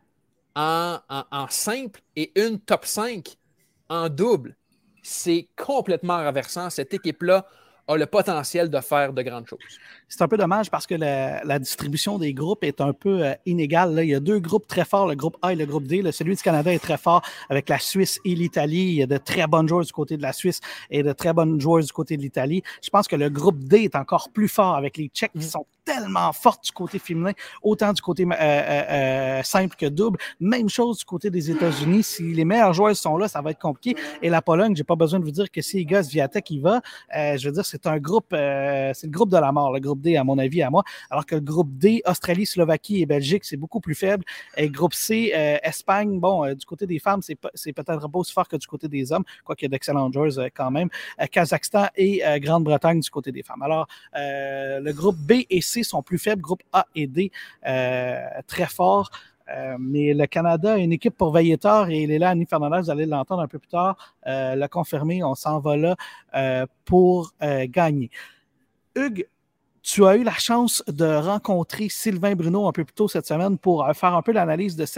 en simple et une top 5 en double. C'est complètement renversant. Cette équipe-là a le potentiel de faire de grandes choses. C'est un peu dommage parce que la distribution des groupes est un peu inégale. Là, il y a 2 groupes très forts, le groupe A et le groupe D. Là, celui du Canada est très fort avec la Suisse et l'Italie. Il y a de très bonnes joueurs du côté de la Suisse et de très bonnes joueurs du côté de l'Italie. Je pense que le groupe D est encore plus fort avec les Tchèques qui sont tellement fortes du côté féminin, autant du côté simple que double. Même chose du côté des États-Unis. Si les meilleurs joueurs sont là, ça va être compliqué. Et la Pologne, j'ai pas besoin de vous dire que si Iga Swiatek y va, je veux dire, c'est un groupe, c'est le groupe de la mort, le groupe D, à mon avis, à moi. Alors que le groupe D, Australie, Slovaquie et Belgique, c'est beaucoup plus faible. Et groupe C, Espagne, bon, du côté des femmes, c'est peut-être pas aussi fort que du côté des hommes, quoique il y a d'excellents joueurs quand même. Kazakhstan et Grande-Bretagne du côté des femmes. Alors, le groupe B et C sont plus faibles, groupe A et D, très forts. Mais le Canada a une équipe pour veiller tard et Leila Annie Fernandez, vous allez l'entendre un peu plus tard, l'a confirmé, on s'en va là pour gagner. Hugues, tu as eu la chance de rencontrer Sylvain Bruneau un peu plus tôt cette semaine pour faire un peu l'analyse de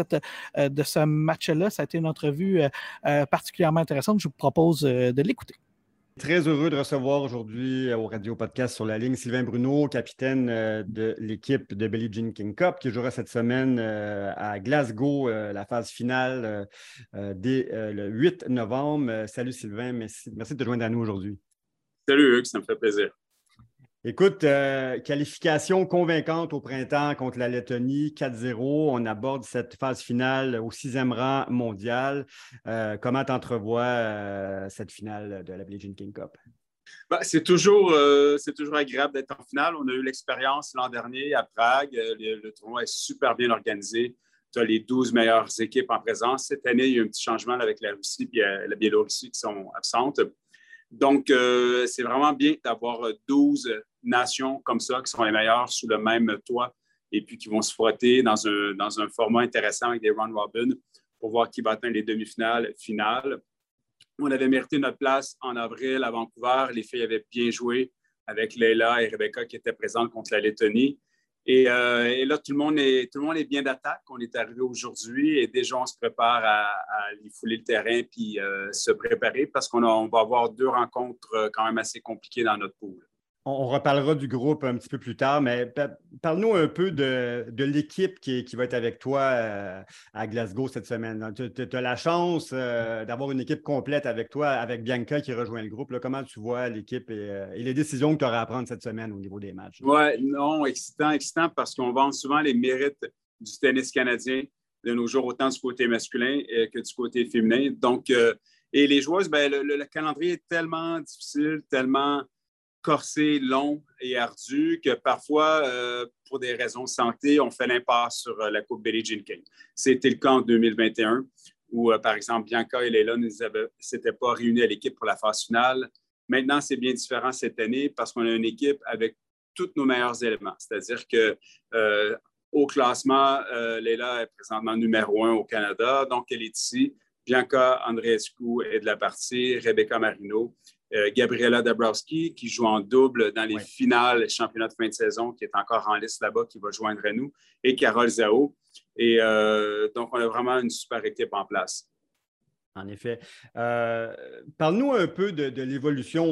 ce match-là. Ça a été une entrevue particulièrement intéressante. Je vous propose de l'écouter. Très heureux de recevoir aujourd'hui au Radio Podcast sur la ligne Sylvain Bruneau, capitaine de l'équipe de Billie Jean King Cup qui jouera cette semaine à Glasgow, la phase finale dès le 8 novembre. Salut Sylvain, merci de te joindre à nous aujourd'hui. Salut Hugues, ça me fait plaisir. Écoute, qualification convaincante au printemps contre la Lettonie, 4-0. On aborde cette phase finale au 6e rang mondial. Comment tu entrevois cette finale de la Billie Jean King Cup? Ben, c'est toujours agréable d'être en finale. On a eu l'expérience l'an dernier à Prague. Le tournoi est super bien organisé. Tu as les 12 meilleures équipes en présence. Cette année, il y a eu un petit changement avec la Russie et la Biélorussie qui sont absentes. Donc, c'est vraiment bien d'avoir 12 nations comme ça qui sont les meilleures sous le même toit et puis qui vont se frotter dans un format intéressant avec des round robin pour voir qui va atteindre les demi-finales, finales. On avait mérité notre place en avril à Vancouver. Les filles avaient bien joué avec Leila et Rebecca qui étaient présentes contre la Lettonie. Et là, tout le monde est bien d'attaque. On est arrivé aujourd'hui et déjà, on se prépare à aller fouler le terrain puis se préparer parce qu'on va avoir 2 rencontres quand même assez compliquées dans notre pool. On reparlera du groupe un petit peu plus tard, mais parle-nous un peu de l'équipe qui va être avec toi à Glasgow cette semaine. Tu as la chance d'avoir une équipe complète avec toi, avec Bianca qui rejoint le groupe. Là, comment tu vois l'équipe et les décisions que tu auras à prendre cette semaine au niveau des matchs? Oui, non, excitant parce qu'on vend souvent les mérites du tennis canadien de nos jours, autant du côté masculin que du côté féminin. Donc, et les joueuses, le calendrier est tellement difficile, tellement corsé, long et ardu que parfois, pour des raisons de santé, on fait l'impasse sur la Coupe Billie Jean King. C'était le cas en 2021 où, par exemple, Bianca et Leila ne s'étaient pas réunis à l'équipe pour la phase finale. Maintenant, c'est bien différent cette année parce qu'on a une équipe avec tous nos meilleurs éléments. C'est-à-dire que Au classement, Leila est présentement numéro 1 au Canada, donc elle est ici. Bianca Andreescu est de la partie, Rebecca Marino, Gabriela Dabrowski, qui joue en double dans les finales des championnats de fin de saison, qui est encore en liste là-bas, qui va joindre à nous, et Carole Zao. Et donc, on a vraiment une super équipe en place. En effet. Parle-nous un peu de l'évolution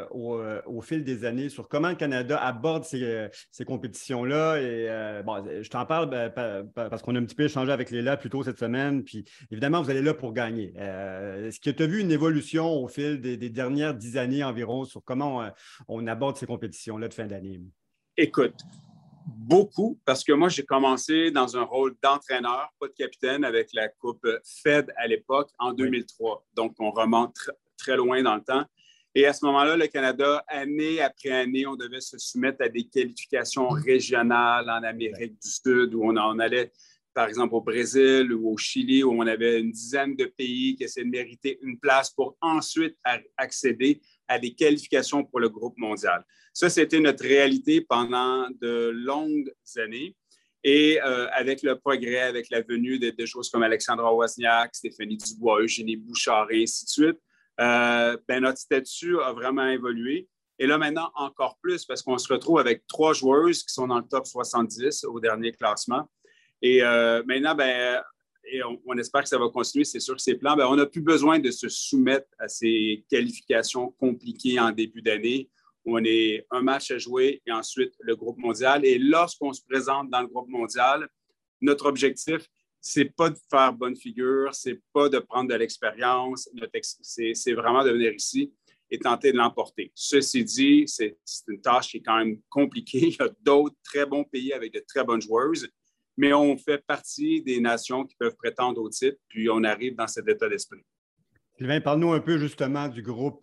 au fil des années sur comment le Canada aborde ces compétitions-là. Et je t'en parle parce qu'on a un petit peu échangé avec Léla plus tôt cette semaine. Puis évidemment, vous allez là pour gagner. Est-ce que tu as vu une évolution au fil des dernières 10 années environ sur comment on aborde ces compétitions-là de fin d'année? Écoute, beaucoup, parce que moi, j'ai commencé dans un rôle d'entraîneur, pas de capitaine, avec la Coupe Fed à l'époque, en 2003. Donc, on remonte très loin dans le temps. Et à ce moment-là, le Canada, année après année, on devait se soumettre à des qualifications régionales en Amérique du Sud, où on allait, par exemple, au Brésil ou au Chili, où on avait une dizaine de pays qui essayaient de mériter une place pour ensuite accéder à des qualifications pour le groupe mondial. Ça, c'était notre réalité pendant de longues années. Et avec le progrès, avec la venue de choses comme Alexandra Wozniak, Stéphanie Dubois, Eugénie Bouchard et ainsi de suite, notre statut a vraiment évolué. Et là, maintenant, encore plus, parce qu'on se retrouve avec 3 joueuses qui sont dans le top 70 au dernier classement. Et maintenant, et on espère que ça va continuer, c'est sûr que ces plans, on n'a plus besoin de se soumettre à ces qualifications compliquées en début d'année. On est un match à jouer et ensuite le groupe mondial. Et lorsqu'on se présente dans le groupe mondial, notre objectif, c'est pas de faire bonne figure, c'est pas de prendre de l'expérience, c'est vraiment de venir ici et tenter de l'emporter. Ceci dit, c'est une tâche qui est quand même compliquée. Il y a d'autres très bons pays avec de très bonnes joueuses, mais on fait partie des nations qui peuvent prétendre au titre, puis on arrive dans cet état d'esprit. Sylvain, parle-nous un peu justement du groupe,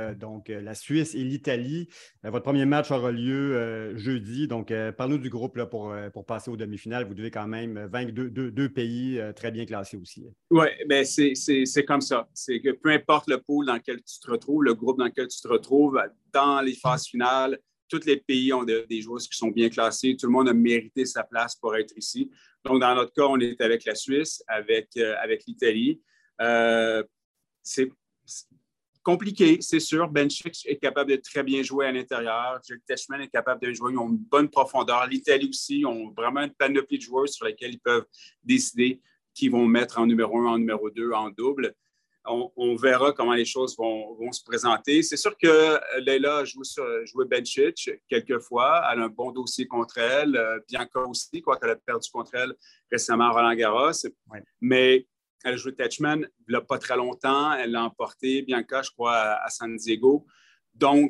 la Suisse et l'Italie. Votre premier match aura lieu jeudi, donc parle-nous du groupe là, pour passer aux demi-finales. Vous devez quand même vaincre deux pays très bien classés aussi. Oui, c'est comme ça. C'est que peu importe le pool dans lequel tu te retrouves, le groupe dans lequel tu te retrouves, dans les phases finales, tous les pays ont des joueuses qui sont bien classées. Tout le monde a mérité sa place pour être ici. Donc, dans notre cas, on est avec la Suisse, avec l'Italie. C'est compliqué, c'est sûr. Benčić est capable de très bien jouer à l'intérieur. Jake Teichmann est capable de jouer. Ils ont une bonne profondeur. L'Italie aussi, ils ont vraiment une panoplie de joueurs sur lesquels ils peuvent décider qui vont mettre en numéro 1, en numéro 2, en double. On verra comment les choses vont se présenter. C'est sûr que Leila a joué Benčić quelques fois. Elle a un bon dossier contre elle. Bianca aussi, quoi qu'elle a perdu contre elle récemment à Roland-Garros. Ouais. Mais elle a joué Teichmann il n'y a pas très longtemps. Elle l'a emporté, Bianca, je crois, à San Diego. Donc,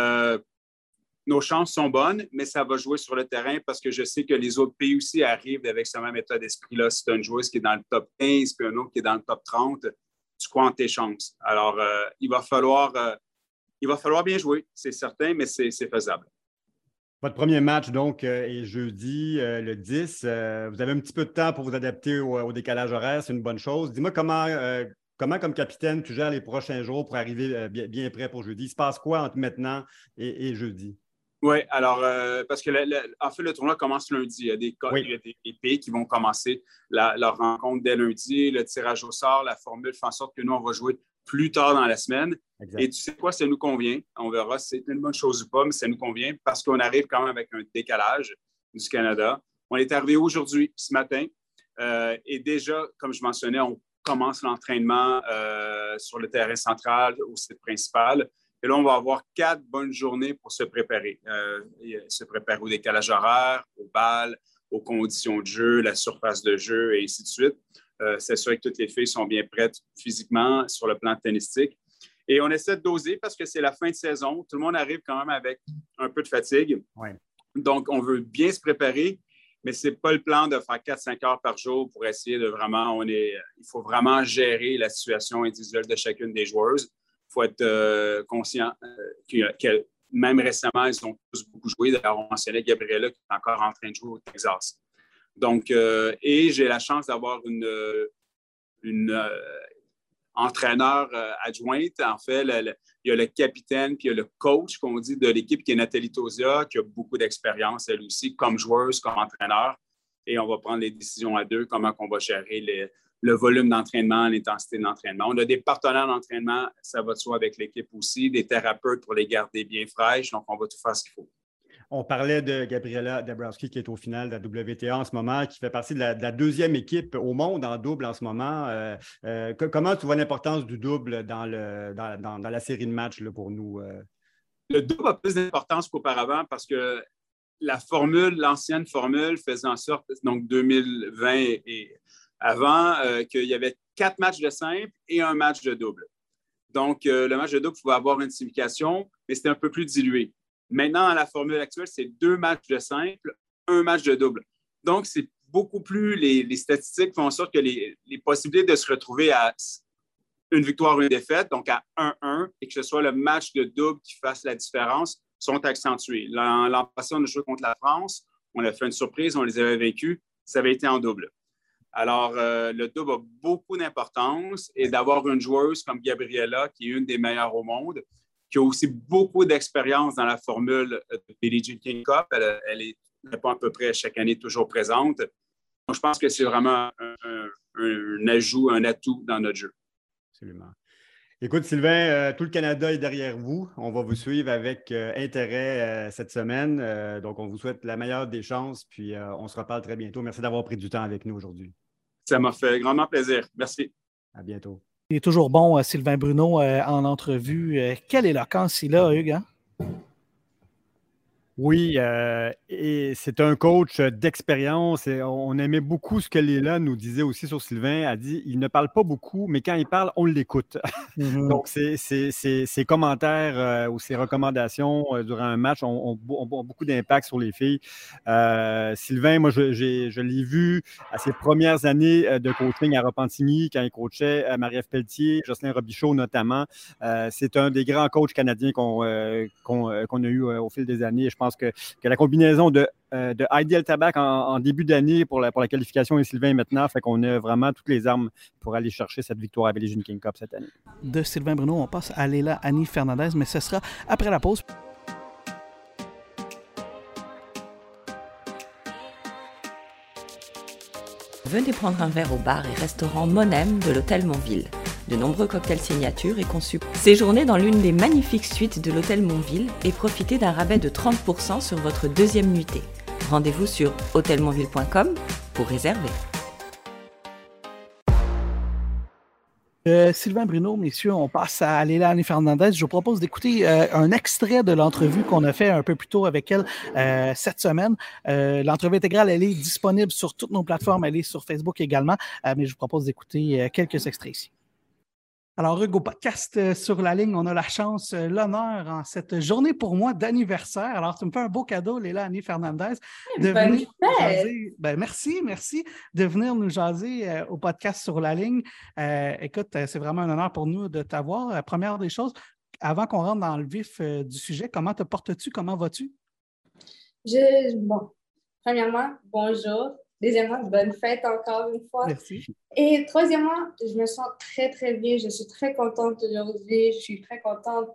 nos chances sont bonnes, mais ça va jouer sur le terrain parce que je sais que les autres pays aussi arrivent avec ce même état d'esprit-là. Si tu as une joueuse qui est dans le top 15 puis un autre qui est dans le top 30, tu crois en tes chances. Alors, il va falloir bien jouer, c'est certain, mais c'est faisable. Votre premier match, donc, est jeudi, le 10. Vous avez un petit peu de temps pour vous adapter au décalage horaire, c'est une bonne chose. Dis-moi comment, comme capitaine, tu gères les prochains jours pour arriver bien prêt pour jeudi. Il se passe quoi entre maintenant et jeudi? Oui, alors, parce que en fait, le tournoi commence lundi. Il y a des pays qui vont commencer leur rencontre dès lundi. Le tirage au sort, la formule fait en sorte que nous, on va jouer plus tard dans la semaine. Exact. Et tu sais quoi, ça nous convient. On verra si c'est une bonne chose ou pas, mais ça nous convient parce qu'on arrive quand même avec un décalage du Canada. On est arrivé aujourd'hui, ce matin, et déjà, comme je mentionnais, on commence l'entraînement sur le terrain central, au site principal. Et là, on va avoir 4 bonnes journées pour se préparer. Se préparer au décalage horaire, aux balles, aux conditions de jeu, la surface de jeu, et ainsi de suite. S'assurer que toutes les filles sont bien prêtes physiquement sur le plan tennistique. Et on essaie de doser parce que c'est la fin de saison. Tout le monde arrive quand même avec un peu de fatigue. Ouais. Donc, on veut bien se préparer, mais ce n'est pas le plan de faire 4-5 heures par jour pour essayer de vraiment... il faut vraiment gérer la situation individuelle de chacune des joueuses. Il faut être conscient que même récemment, ils ont tous beaucoup joué. D'ailleurs, on mentionnait Gabriela qui est encore en train de jouer au Texas. Donc, et j'ai la chance d'avoir une entraîneur adjointe. En fait, il y a le capitaine puis il y a le coach, qu'on dit, de l'équipe qui est Nathalie Tosia, qui a beaucoup d'expérience, elle aussi, comme joueuse, comme entraîneur. et on va prendre les décisions à deux, comment on va gérer le volume d'entraînement, l'intensité de l'entraînement. On a des partenaires d'entraînement, ça va de soi avec l'équipe aussi, des thérapeutes pour les garder bien fraîches, donc on va tout faire ce qu'il faut. On parlait de Gabriela Dabrowski qui est au final de la WTA en ce moment, qui fait partie de la deuxième équipe au monde en double en ce moment. Comment tu vois l'importance du double dans la série de matchs là, pour nous? Le double a plus d'importance qu'auparavant parce que l'ancienne formule faisait en sorte, donc 2020 et avant, qu'il y avait 4 matchs de simple et un match de double. Donc, le match de double pouvait avoir une signification, mais c'était un peu plus dilué. Maintenant, dans la formule actuelle, c'est 2 matchs de simple, un match de double. Donc, c'est beaucoup plus, les statistiques font en sorte que les possibilités de se retrouver à une victoire ou une défaite, donc à 1-1, et que ce soit le match de double qui fasse la différence, sont accentuées. L'an passé, on a joué contre la France, on a fait une surprise, on les avait vaincus, ça avait été en double. Alors, le double a beaucoup d'importance et d'avoir une joueuse comme Gabriela, qui est une des meilleures au monde, qui a aussi beaucoup d'expérience dans la formule de Billie Jean King Cup. Elle répond à peu près chaque année toujours présente. Donc, je pense que c'est vraiment un ajout, un atout dans notre jeu. Absolument. Écoute, Sylvain, tout le Canada est derrière vous. On va vous suivre avec intérêt cette semaine. Donc, on vous souhaite la meilleure des chances, puis on se reparle très bientôt. Merci d'avoir pris du temps avec nous aujourd'hui. Ça m'a fait grandement plaisir. Merci. À bientôt. Il est toujours bon, Sylvain Bruno, en entrevue. Quelle éloquence il a, Hugues, hein? Oui, et c'est un coach d'expérience. Et on aimait beaucoup ce que Léla nous disait aussi sur Sylvain. Elle dit il ne parle pas beaucoup, mais quand il parle, on l'écoute. Mm-hmm. Donc, ses commentaires ou ses recommandations durant un match ont beaucoup d'impact sur les filles. Sylvain, moi, je l'ai vu à ses premières années de coaching à Repentigny, quand il coachait Marie-Ève Pelletier, Jocelyn Robichaud notamment. C'est un des grands coachs canadiens qu'on a eu au fil des années. Je pense que la combinaison de Heidi El-Tabak en début d'année pour la qualification et Sylvain maintenant, fait qu'on a vraiment toutes les armes pour aller chercher cette victoire à Billie Jean King Cup cette année. De Sylvain Bruno, on passe à Léla Annie Fernandez, mais ce sera après la pause. Venez prendre un verre au bar et restaurant Monem de l'hôtel Montville. De nombreux cocktails signatures et conçus. Séjournez dans l'une des magnifiques suites de l'hôtel Montville et profitez d'un rabais de 30% sur votre deuxième nuitée. Rendez-vous sur hôtelmontville.com pour réserver. Sylvain Bruno, messieurs, on passe à Léla Annie Fernandez. Je vous propose d'écouter un extrait de l'entrevue qu'on a fait un peu plus tôt avec elle cette semaine. L'entrevue intégrale, elle est disponible sur toutes nos plateformes. Elle est sur Facebook également, mais je vous propose d'écouter quelques extraits ici. Alors, Hugues, au podcast Sur la ligne, on a la chance, l'honneur en cette journée pour moi d'anniversaire. Alors, tu me fais un beau cadeau, Léla Annie Fernandez, de venir nous jaser. Merci de venir nous jaser au podcast Sur la ligne. Écoute, c'est vraiment un honneur pour nous de t'avoir. Première des choses, avant qu'on rentre dans le vif du sujet, comment te portes-tu? Comment vas-tu? Bon, premièrement, bonjour. Deuxièmement, bonne fête encore une fois. Merci. Et troisièmement, je me sens très, très bien. Je suis très contente aujourd'hui. Je suis très contente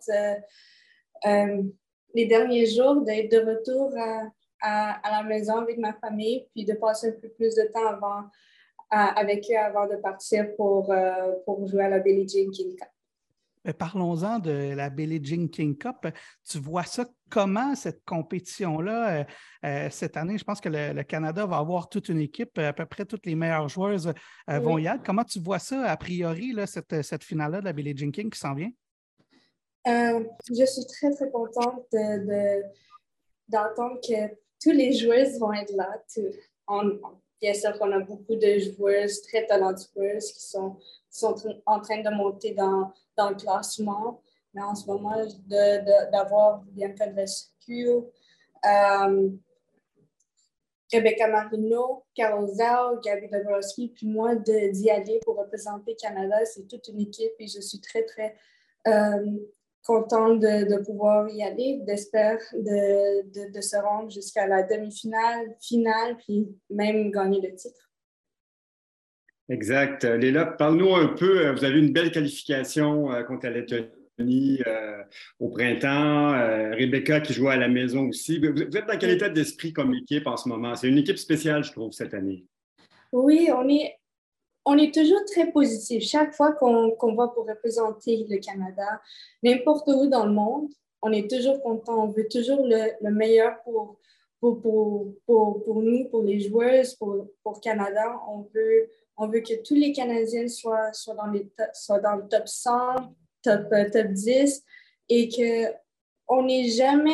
les derniers jours d'être de retour à la maison avec ma famille, puis de passer un peu plus de temps avec eux avant de partir pour jouer à la Billie Jean King Cup. Parlons-en de la Billie Jean King Cup. Tu vois ça comment, cette compétition-là? Cette année, je pense que le Canada va avoir toute une équipe. À peu près toutes les meilleures joueuses vont y être. Comment tu vois ça, a priori, là, cette finale-là de la Billie Jean King qui s'en vient? Je suis très, très contente d'entendre que tous les joueuses vont être là. Bien sûr qu'on a beaucoup de joueuses très talentueuses qui sont en train de monter dans le classement. Mais en ce moment, d'avoir Bianca Andreescu, Rebecca Marino, Carol Zhao, Gabi Dabrowski, puis moi, d'y aller pour représenter Canada, c'est toute une équipe et je suis très, très contente de pouvoir y aller, d'espérer de se rendre jusqu'à la demi-finale, finale, puis même gagner le titre. Exact. Léla, parle-nous un peu. Vous avez une belle qualification contre la Lettonie au printemps, Rebecca qui jouait à la maison aussi. Vous êtes dans quel état d'esprit comme équipe en ce moment? C'est une équipe spéciale, je trouve, cette année. Oui, on est toujours très positif. Chaque fois qu'on va pour représenter le Canada, n'importe où dans le monde, on est toujours content. On veut toujours le meilleur pour nous, pour les joueuses, pour Canada. On veut que tous les Canadiens soient dans le top 100, top 10 et qu'on n'est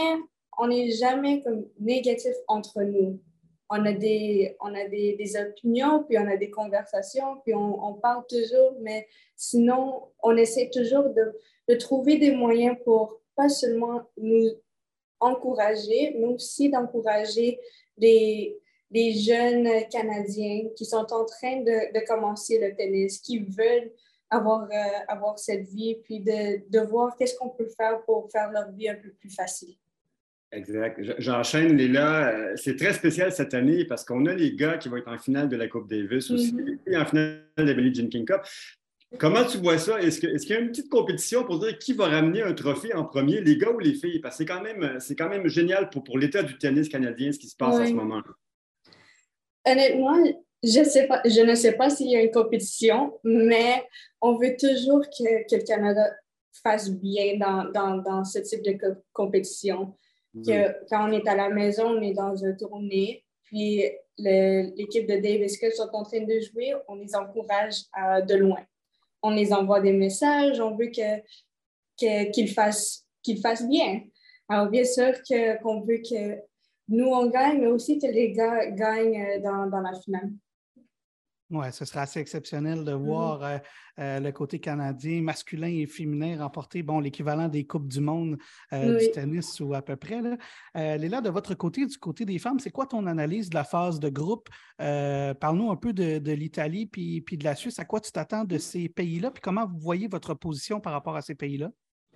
jamais comme négatif entre nous. On a des opinions, puis on a des conversations, puis on parle toujours, mais sinon, on essaie toujours de trouver des moyens pour pas seulement nous encourager, mais aussi d'encourager des jeunes Canadiens qui sont en train de commencer le tennis, qui veulent avoir cette vie, puis de voir qu'est-ce qu'on peut faire pour faire leur vie un peu plus facile. Exact. J'enchaîne, Léla. C'est très spécial cette année parce qu'on a les gars qui vont être en finale de la Coupe Davis aussi, et en finale de la Billie Jean King Cup. Comment tu vois ça? Est-ce qu'il y a une petite compétition pour dire qui va ramener un trophée en premier, les gars ou les filles? Parce que c'est quand même génial pour l'état du tennis canadien, ce qui se passe en ce moment. Honnêtement, je ne sais pas s'il y a une compétition, mais on veut toujours que le Canada fasse bien dans ce type de compétition. Quand on est à la maison, on est dans un tournée, puis l'équipe de Davis Cup sont en train de jouer, on les encourage de loin. On les envoie des messages, on veut qu'ils fassent bien. Alors, bien sûr qu'on veut que nous, on gagne, mais aussi que les gars gagnent dans la finale. Oui, ce sera assez exceptionnel de voir le côté canadien, masculin et féminin, remporter l'équivalent des Coupes du monde du tennis ou à peu près. Léla, de votre côté, du côté des femmes, c'est quoi ton analyse de la phase de groupe? Parle-nous un peu de l'Italie puis de la Suisse. À quoi tu t'attends de ces pays-là? Puis comment vous voyez votre position par rapport à ces pays-là?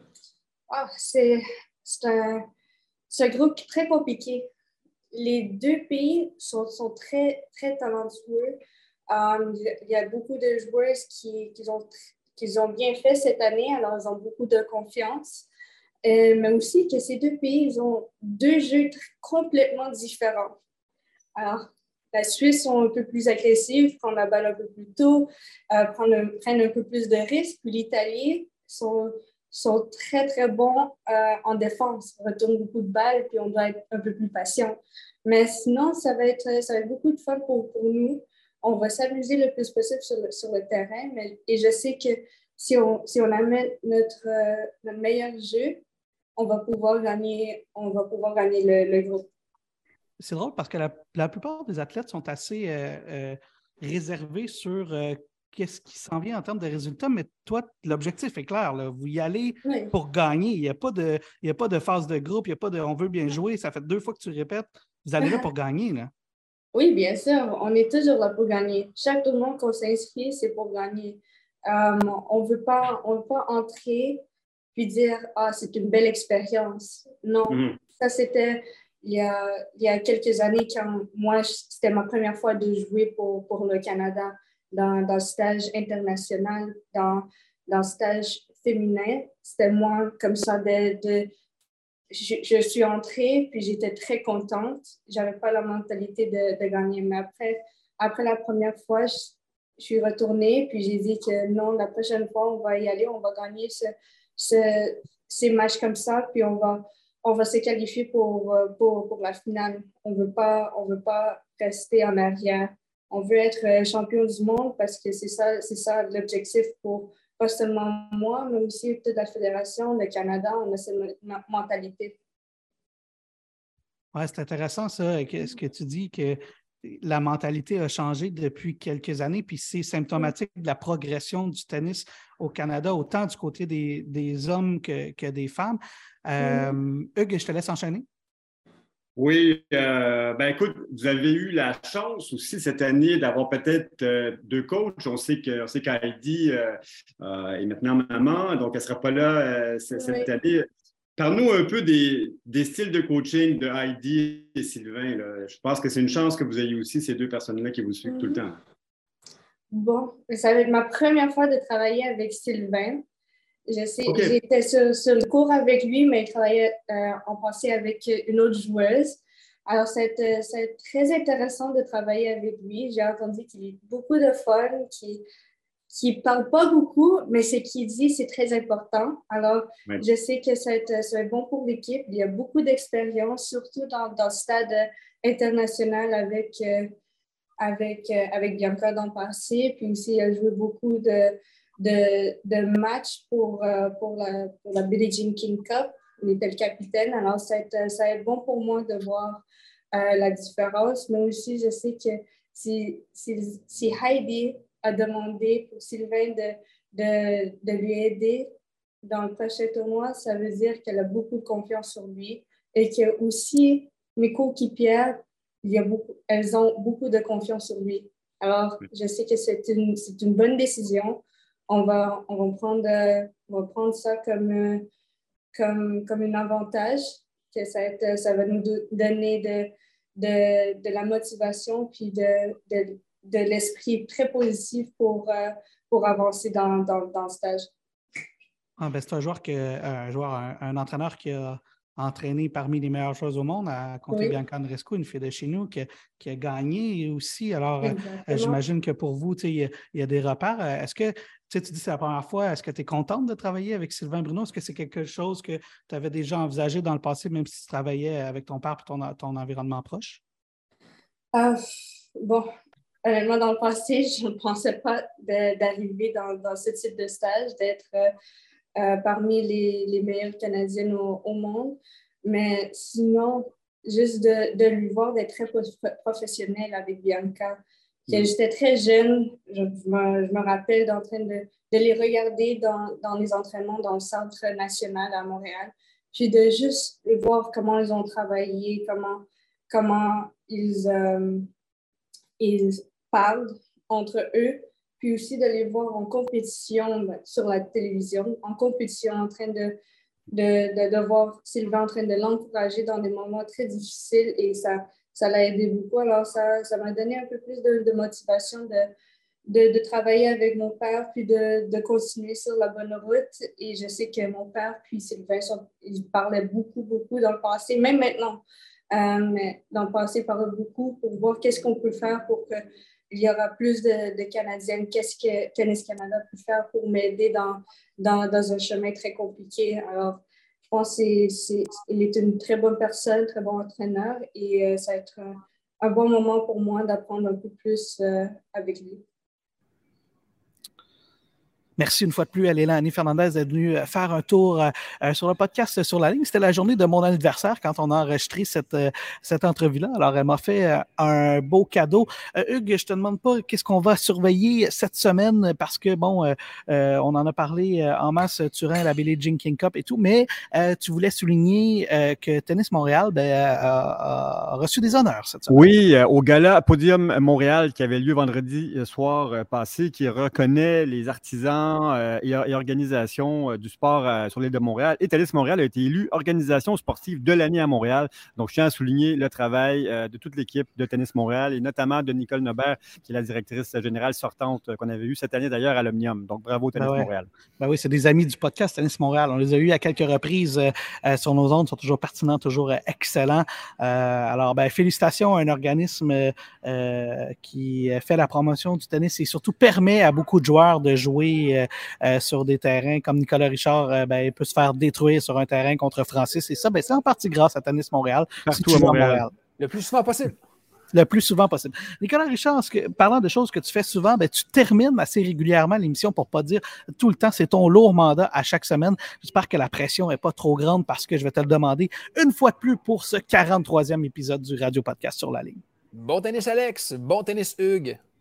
C'est un groupe très compliqué. Les deux pays sont très, très talentueux. Il y a beaucoup de joueurs qui ont bien fait cette année, alors ils ont beaucoup de confiance. Mais aussi que ces deux pays, ils ont deux jeux complètement différents. Alors, la Suisse sont un peu plus agressives, prennent la balle un peu plus tôt, prennent un peu plus de risques. Puis l'Italie sont très, très bons en défense. On retourne beaucoup de balles, puis on doit être un peu plus patient. Mais sinon, ça va être beaucoup de fun pour nous. On va s'amuser le plus possible sur le terrain, et je sais que si on amène notre meilleur jeu, on va pouvoir gagner le groupe. C'est drôle parce que la plupart des athlètes sont assez réservés sur qu'est-ce qui s'en vient en termes de résultats, mais toi, l'objectif est clair. Là. Vous y allez pour gagner. Il n'y a pas de phase de groupe, il n'y a pas de « on veut bien jouer ». Ça fait 2 fois que tu répètes. Vous allez là pour gagner, là. Oui, bien sûr. On est toujours là pour gagner. Chaque tournoi qu'on s'inscrit, c'est pour gagner. On veut pas entrer puis dire « Ah, c'est une belle expérience ». Non, ça c'était il y a quelques années quand moi, c'était ma première fois de jouer pour le Canada dans le stage international, dans le stage féminin. C'était moi comme ça je suis entrée, puis j'étais très contente. Je n'avais pas la mentalité de gagner. Mais après la première fois, je suis retournée, puis j'ai dit que non, la prochaine fois, on va y aller, on va gagner ces matchs comme ça, puis on va se qualifier pour la finale. On veut pas rester en arrière. On veut être champion du monde parce que c'est ça l'objectif pour pas seulement moi, mais aussi toute la fédération, le Canada, on a cette mentalité. Oui, c'est intéressant ça, ce que tu dis, que la mentalité a changé depuis quelques années, puis c'est symptomatique de la progression du tennis au Canada, autant du côté des hommes que des femmes. Hugues, je te laisse enchaîner. Oui, écoute, vous avez eu la chance aussi cette année d'avoir peut-être 2 coachs. On sait qu'Heidi est maintenant maman, donc elle ne sera pas là cette année. Parle-nous un peu des styles de coaching de Heidi et Sylvain. Là. Je pense que c'est une chance que vous ayez aussi ces 2 personnes-là qui vous suivent tout le temps. Bon, ça va être ma première fois de travailler avec Sylvain. Je sais, OK. j'étais sur le cours avec lui, mais il travaillait en passé avec une autre joueuse. Alors, c'est très intéressant de travailler avec lui. J'ai entendu qu'il est beaucoup de fun, qui parle pas beaucoup, mais ce qu'il dit, c'est très important. Alors, Oui. je sais que ça va être bon pour l'équipe. Il y a beaucoup d'expérience, surtout dans le stade international avec Bianca dans le passé. Puis aussi, il a joué beaucoup de matchs pour la Billie Jean King Cup. Il était le capitaine. Alors, ça va être bon pour moi de voir la différence. Mais aussi, je sais que si Heidi a demandé pour Sylvain de lui aider dans le prochain tournoi, ça veut dire qu'elle a beaucoup de confiance sur lui et que aussi mes coéquipières, elles ont beaucoup de confiance sur lui. Alors, je sais que c'est une bonne décision. On va prendre ça comme un avantage, que ça va nous donner de la motivation puis de l'esprit très positif pour avancer dans le stage. C'est un entraîneur qui a entraîné parmi les meilleures choses au monde, à compter Bianca Andreescu, une fille de chez nous, qui a gagné aussi. Alors, j'imagine que pour vous, il y a des repères. Est-ce que, tu dis que c'est la première fois, est-ce que tu es contente de travailler avec Sylvain Bruno? Est-ce que c'est quelque chose que tu avais déjà envisagé dans le passé, même si tu travaillais avec ton père et ton environnement proche? Bon, honnêtement, dans le passé, je ne pensais pas d'arriver dans ce type de stage, d'être parmi les meilleures Canadiennes au monde. Mais sinon, juste de lui voir d'être très professionnelle avec Bianca. J'étais très jeune, je me rappelle d'en train de les regarder dans les entraînements dans le Centre national à Montréal, puis de juste voir comment ils ont travaillé, comment ils parlent entre eux, puis aussi de les voir en compétition sur la télévision, en compétition, en train de voir Sylvain en train de l'encourager dans des moments très difficiles, et ça l'a aidé beaucoup. Alors, ça m'a donné un peu plus de motivation de travailler avec mon père, puis de continuer sur la bonne route. Et je sais que mon père puis Sylvain, ils parlaient beaucoup, beaucoup dans le passé, même maintenant. Mais dans le passé, ils parlaient beaucoup pour voir qu'est-ce qu'on peut faire pour qu'il y aura plus de Canadiennes. Qu'est-ce que Tennis Canada peut faire pour m'aider dans un chemin très compliqué. Alors, je pense qu'il est une très bonne personne, très bon entraîneur, et ça va être un bon moment pour moi d'apprendre un peu plus avec lui. Merci une fois de plus à Lélani Fernandez d'être venue faire un tour sur le podcast Sur la ligne. C'était la journée de mon anniversaire quand on a enregistré cette entrevue-là. Alors, elle m'a fait un beau cadeau. Hugues, je te demande pas qu'est-ce qu'on va surveiller cette semaine parce que, on en a parlé en masse durant la Billie Jean King Cup et tout, mais tu voulais souligner que Tennis Montréal a reçu des honneurs cette semaine. Oui, au gala Podium Montréal qui avait lieu vendredi soir passé, qui reconnaît les artisans et organisations du sport sur l'île de Montréal. Et Tennis Montréal a été élu organisation sportive de l'année à Montréal. Donc, je tiens à souligner le travail de toute l'équipe de Tennis Montréal et notamment de Nicole Nobert, qui est la directrice générale sortante qu'on avait eue cette année d'ailleurs à l'Omnium. Donc, bravo Tennis Montréal. Ben oui, c'est des amis du podcast Tennis Montréal. On les a eus à quelques reprises sur nos ondes. Ils sont toujours pertinents, toujours excellents. Alors, félicitations à un organisme qui fait la promotion du tennis et surtout permet à beaucoup de joueurs de jouer sur des terrains comme Nicolas Richard, il peut se faire détruire sur un terrain contre Francis. Et ça, c'est en partie grâce à Tennis Montréal. Partout à Montréal. Le plus souvent possible. Le plus souvent possible. Nicolas Richard, parlant de choses que tu fais souvent, tu termines assez régulièrement l'émission, pour ne pas dire tout le temps. C'est ton lourd mandat à chaque semaine. J'espère que la pression n'est pas trop grande parce que je vais te le demander une fois de plus pour ce 43e épisode du Radio Podcast Sur la ligne. Bon tennis, Alex. Bon tennis, Hugues.